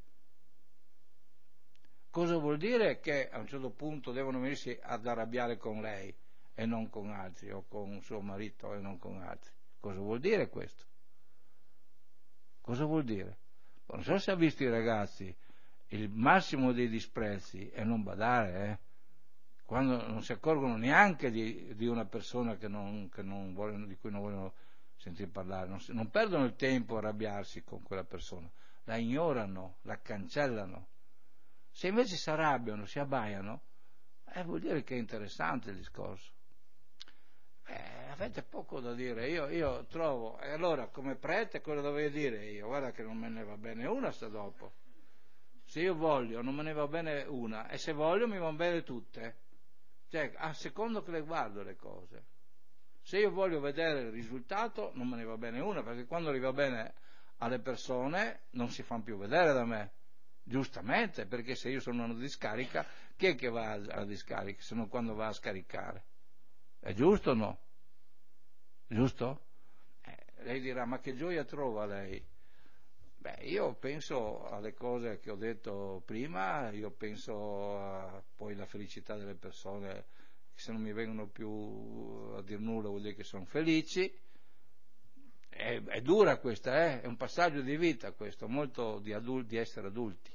Cosa vuol dire che a un certo punto devono venirsi ad arrabbiare con lei e non con altri, o con suo marito e non con altri? Cosa vuol dire questo? Cosa vuol dire? Non so se ha visto i ragazzi, il massimo dei disprezzi è non badare, quando non si accorgono neanche di una persona che non vogliono, di cui non vogliono sentire parlare, non perdono il tempo a arrabbiarsi con quella persona, la ignorano, la cancellano. Se invece si arrabbiano, si abbaiano, vuol dire che è interessante il discorso. Avete poco da dire, io trovo, e allora come prete cosa dovevo dire io? Guarda che non me ne va bene una sta dopo. Se io voglio non me ne va bene una, e se voglio mi vanno bene tutte. Cioè, a secondo che le guardo le cose. Se io voglio vedere il risultato non me ne va bene una, perché quando gli va bene alle persone non si fanno più vedere da me. Giustamente, perché se io sono una discarica, chi è che va alla discarica se non quando va a scaricare? È giusto o no? Giusto? Lei dirà, ma che gioia trova lei? Io penso alle cose che ho detto prima, io penso a poi la felicità delle persone, che se non mi vengono più a dir nulla vuol dire che sono felici. È dura questa, è un passaggio di vita questo, molto di essere adulti.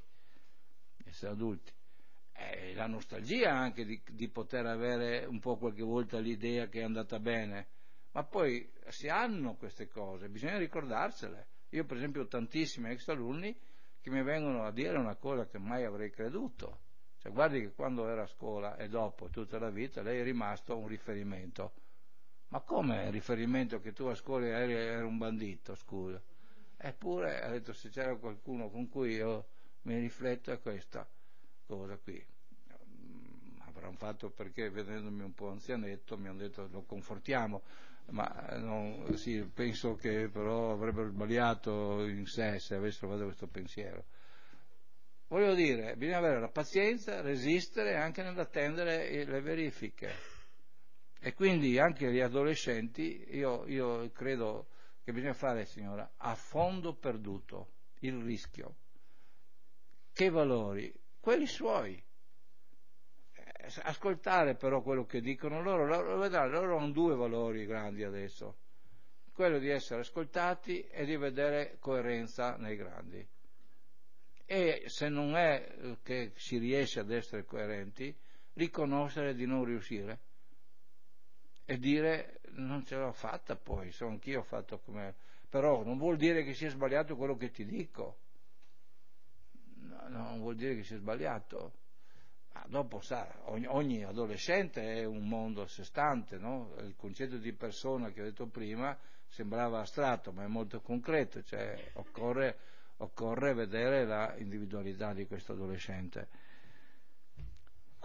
La nostalgia anche di poter avere un po' qualche volta l'idea che è andata bene, ma poi si hanno queste cose, bisogna ricordarsele. Io per esempio ho tantissimi ex alunni che mi vengono a dire una cosa che mai avrei creduto, cioè guardi che quando era a scuola e dopo tutta la vita lei è rimasto un riferimento. Ma come riferimento che tu a scuola eri un bandito, scusa? Eppure ha detto, se c'era qualcuno con cui io mi rifletto è questa cosa qui. Avranno fatto perché vedendomi un po' anzianetto mi hanno detto lo confortiamo, ma penso che però avrebbero sbagliato in sé se avessero fatto questo pensiero. Voglio dire, bisogna avere la pazienza, resistere anche nell'attendere le verifiche. E quindi anche gli adolescenti, io credo che bisogna fare, signora, a fondo perduto il rischio. Che valori? Quelli suoi. Ascoltare però quello che dicono loro, vedrà, loro hanno due valori grandi adesso, quello di essere ascoltati e di vedere coerenza nei grandi. E se non è che si riesce ad essere coerenti, riconoscere di non riuscire e dire non ce l'ho fatta poi, anch'io ho fatto come, però non vuol dire che sia sbagliato quello che ti dico, no, non vuol dire che sia sbagliato. Ma dopo ogni adolescente è un mondo a sé stante, no? Il concetto di persona che ho detto prima sembrava astratto, ma è molto concreto, cioè occorre vedere la individualità di questo adolescente.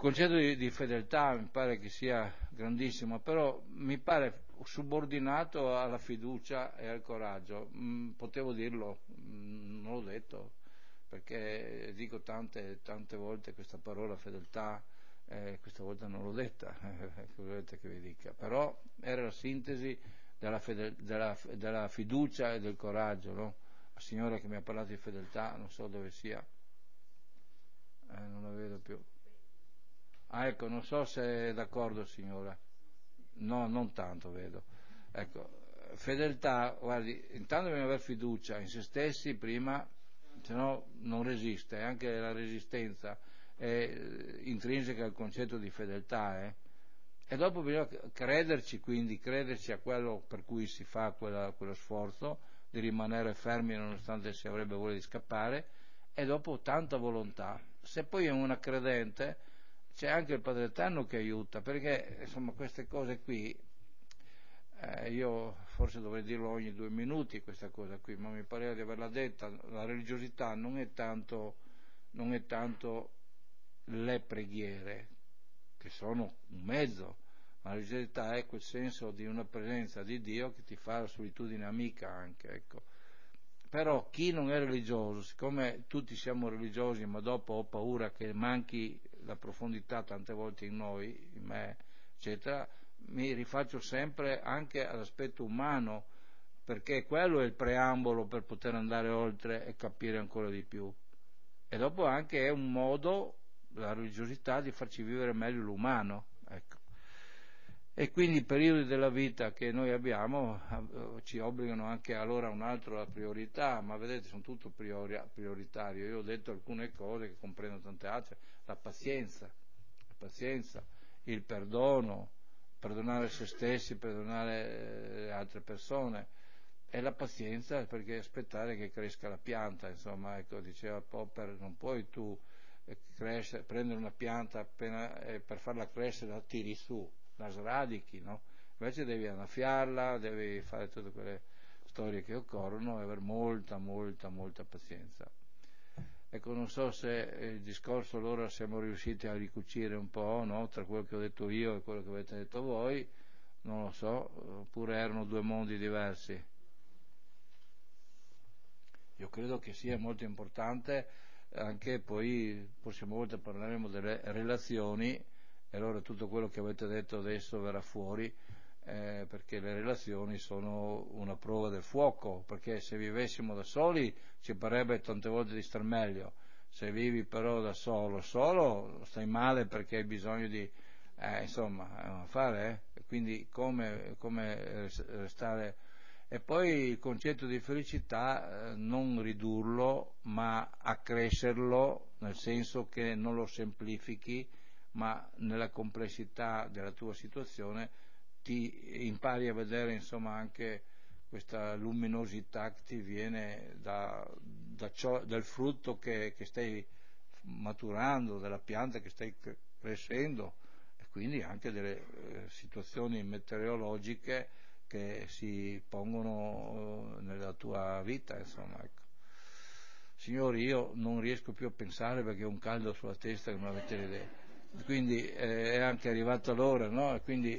concetto di fedeltà mi pare che sia grandissimo, però mi pare subordinato alla fiducia e al coraggio. Potevo dirlo, non l'ho detto, perché dico tante volte questa parola fedeltà, questa volta non l'ho detta, volete che vi dica, però era la sintesi della fiducia e del coraggio, no? La signora che mi ha parlato di fedeltà, non so dove sia, non la vedo più. Ah, ecco, non so se è d'accordo, signora. No, non tanto, vedo. Ecco, fedeltà, guardi, intanto bisogna avere fiducia in se stessi prima, se no non resiste, anche la resistenza è intrinseca al concetto di fedeltà, E dopo bisogna crederci, quindi crederci a quello per cui si fa quello sforzo di rimanere fermi nonostante si avrebbe voglia di scappare, e dopo tanta volontà. Se poi è una credente, c'è anche il Padre Eterno che aiuta, perché insomma queste cose qui, io forse dovrei dirlo ogni 2 minuti questa cosa qui, ma mi pareva di averla detta, la religiosità non è tanto le preghiere, che sono un mezzo, ma la religiosità è quel senso di una presenza di Dio che ti fa la solitudine amica anche, ecco. Però chi non è religioso, siccome tutti siamo religiosi, ma dopo ho paura che manchi la profondità tante volte in noi, in me, eccetera, mi rifaccio sempre anche all'aspetto umano, perché quello è il preambolo per poter andare oltre e capire ancora di più. E dopo anche è un modo, la religiosità, di farci vivere meglio l'umano, ecco. E quindi i periodi della vita che noi abbiamo ci obbligano anche allora a un'altra priorità, ma vedete sono tutto prioritario. Io ho detto alcune cose che comprendono tante altre, la pazienza, il perdono, perdonare se stessi, perdonare le altre persone, e la pazienza perché aspettare che cresca la pianta, insomma, ecco, diceva Popper, non puoi tu prendere una pianta appena per farla crescere la tiri su, la sradichi, no? Invece devi annaffiarla, devi fare tutte quelle storie che occorrono e avere molta pazienza. Ecco, non so se il discorso allora siamo riusciti a ricucire un po', no? Tra quello che ho detto io e quello che avete detto voi, non lo so, oppure erano due mondi diversi. Io credo che sia molto importante, anche poi prossima volta parleremo delle relazioni, e allora tutto quello che avete detto adesso verrà fuori, perché le relazioni sono una prova del fuoco, perché se vivessimo da soli ci parrebbe tante volte di star meglio, se vivi però da solo stai male perché hai bisogno di, insomma, fare, quindi come restare. E poi il concetto di felicità non ridurlo, ma accrescerlo, nel senso che non lo semplifichi, ma nella complessità della tua situazione ti impari a vedere insomma anche questa luminosità che ti viene dal frutto che stai maturando, della pianta che stai crescendo, e quindi anche delle situazioni meteorologiche che si pongono nella tua vita, insomma, ecco. Signori, io non riesco più a pensare perché ho un caldo sulla testa che non avete idea. Quindi è anche arrivata l'ora, no? E quindi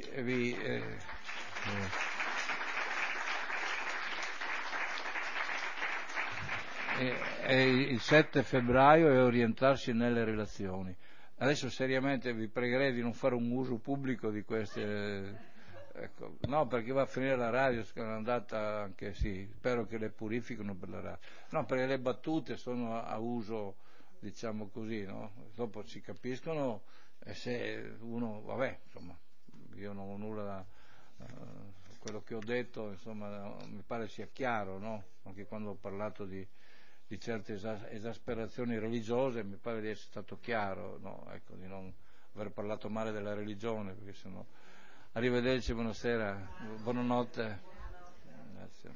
il 7 febbraio è orientarsi nelle relazioni. Adesso seriamente vi pregherei di non fare un uso pubblico di queste. Ecco, no, perché va a finire la radio, è andata anche sì, spero che le purificano per la radio. No, perché le battute sono a uso, diciamo così, no? Dopo si capiscono, e se uno, vabbè, insomma, io non ho nulla da. Quello che ho detto, insomma, mi pare sia chiaro, no? Anche quando ho parlato di certe esasperazioni religiose, mi pare di essere stato chiaro, no? Ecco, di non aver parlato male della religione, perché sennò. Arrivederci, buonasera, buonanotte. Grazie.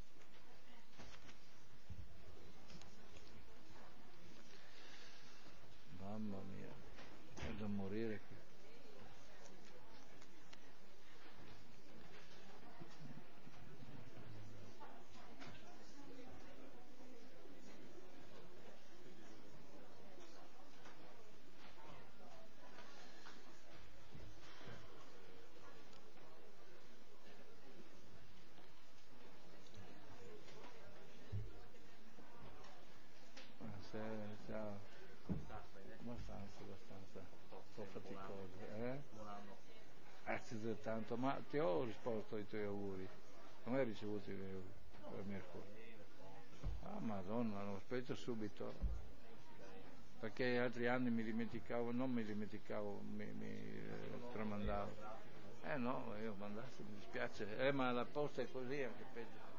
Mamma mia, è da morire qui. ciao. Abbastanza, un po' faticoso, Buon anno. Grazie tanto, ma ti ho risposto ai tuoi auguri, non hai ricevuto i miei auguri per mercoledì? Ah madonna, l'ho spento subito, perché altri anni mi dimenticavo, mi tramandavo. No, io mandassi, mi dispiace, ma la posta è così, anche peggio.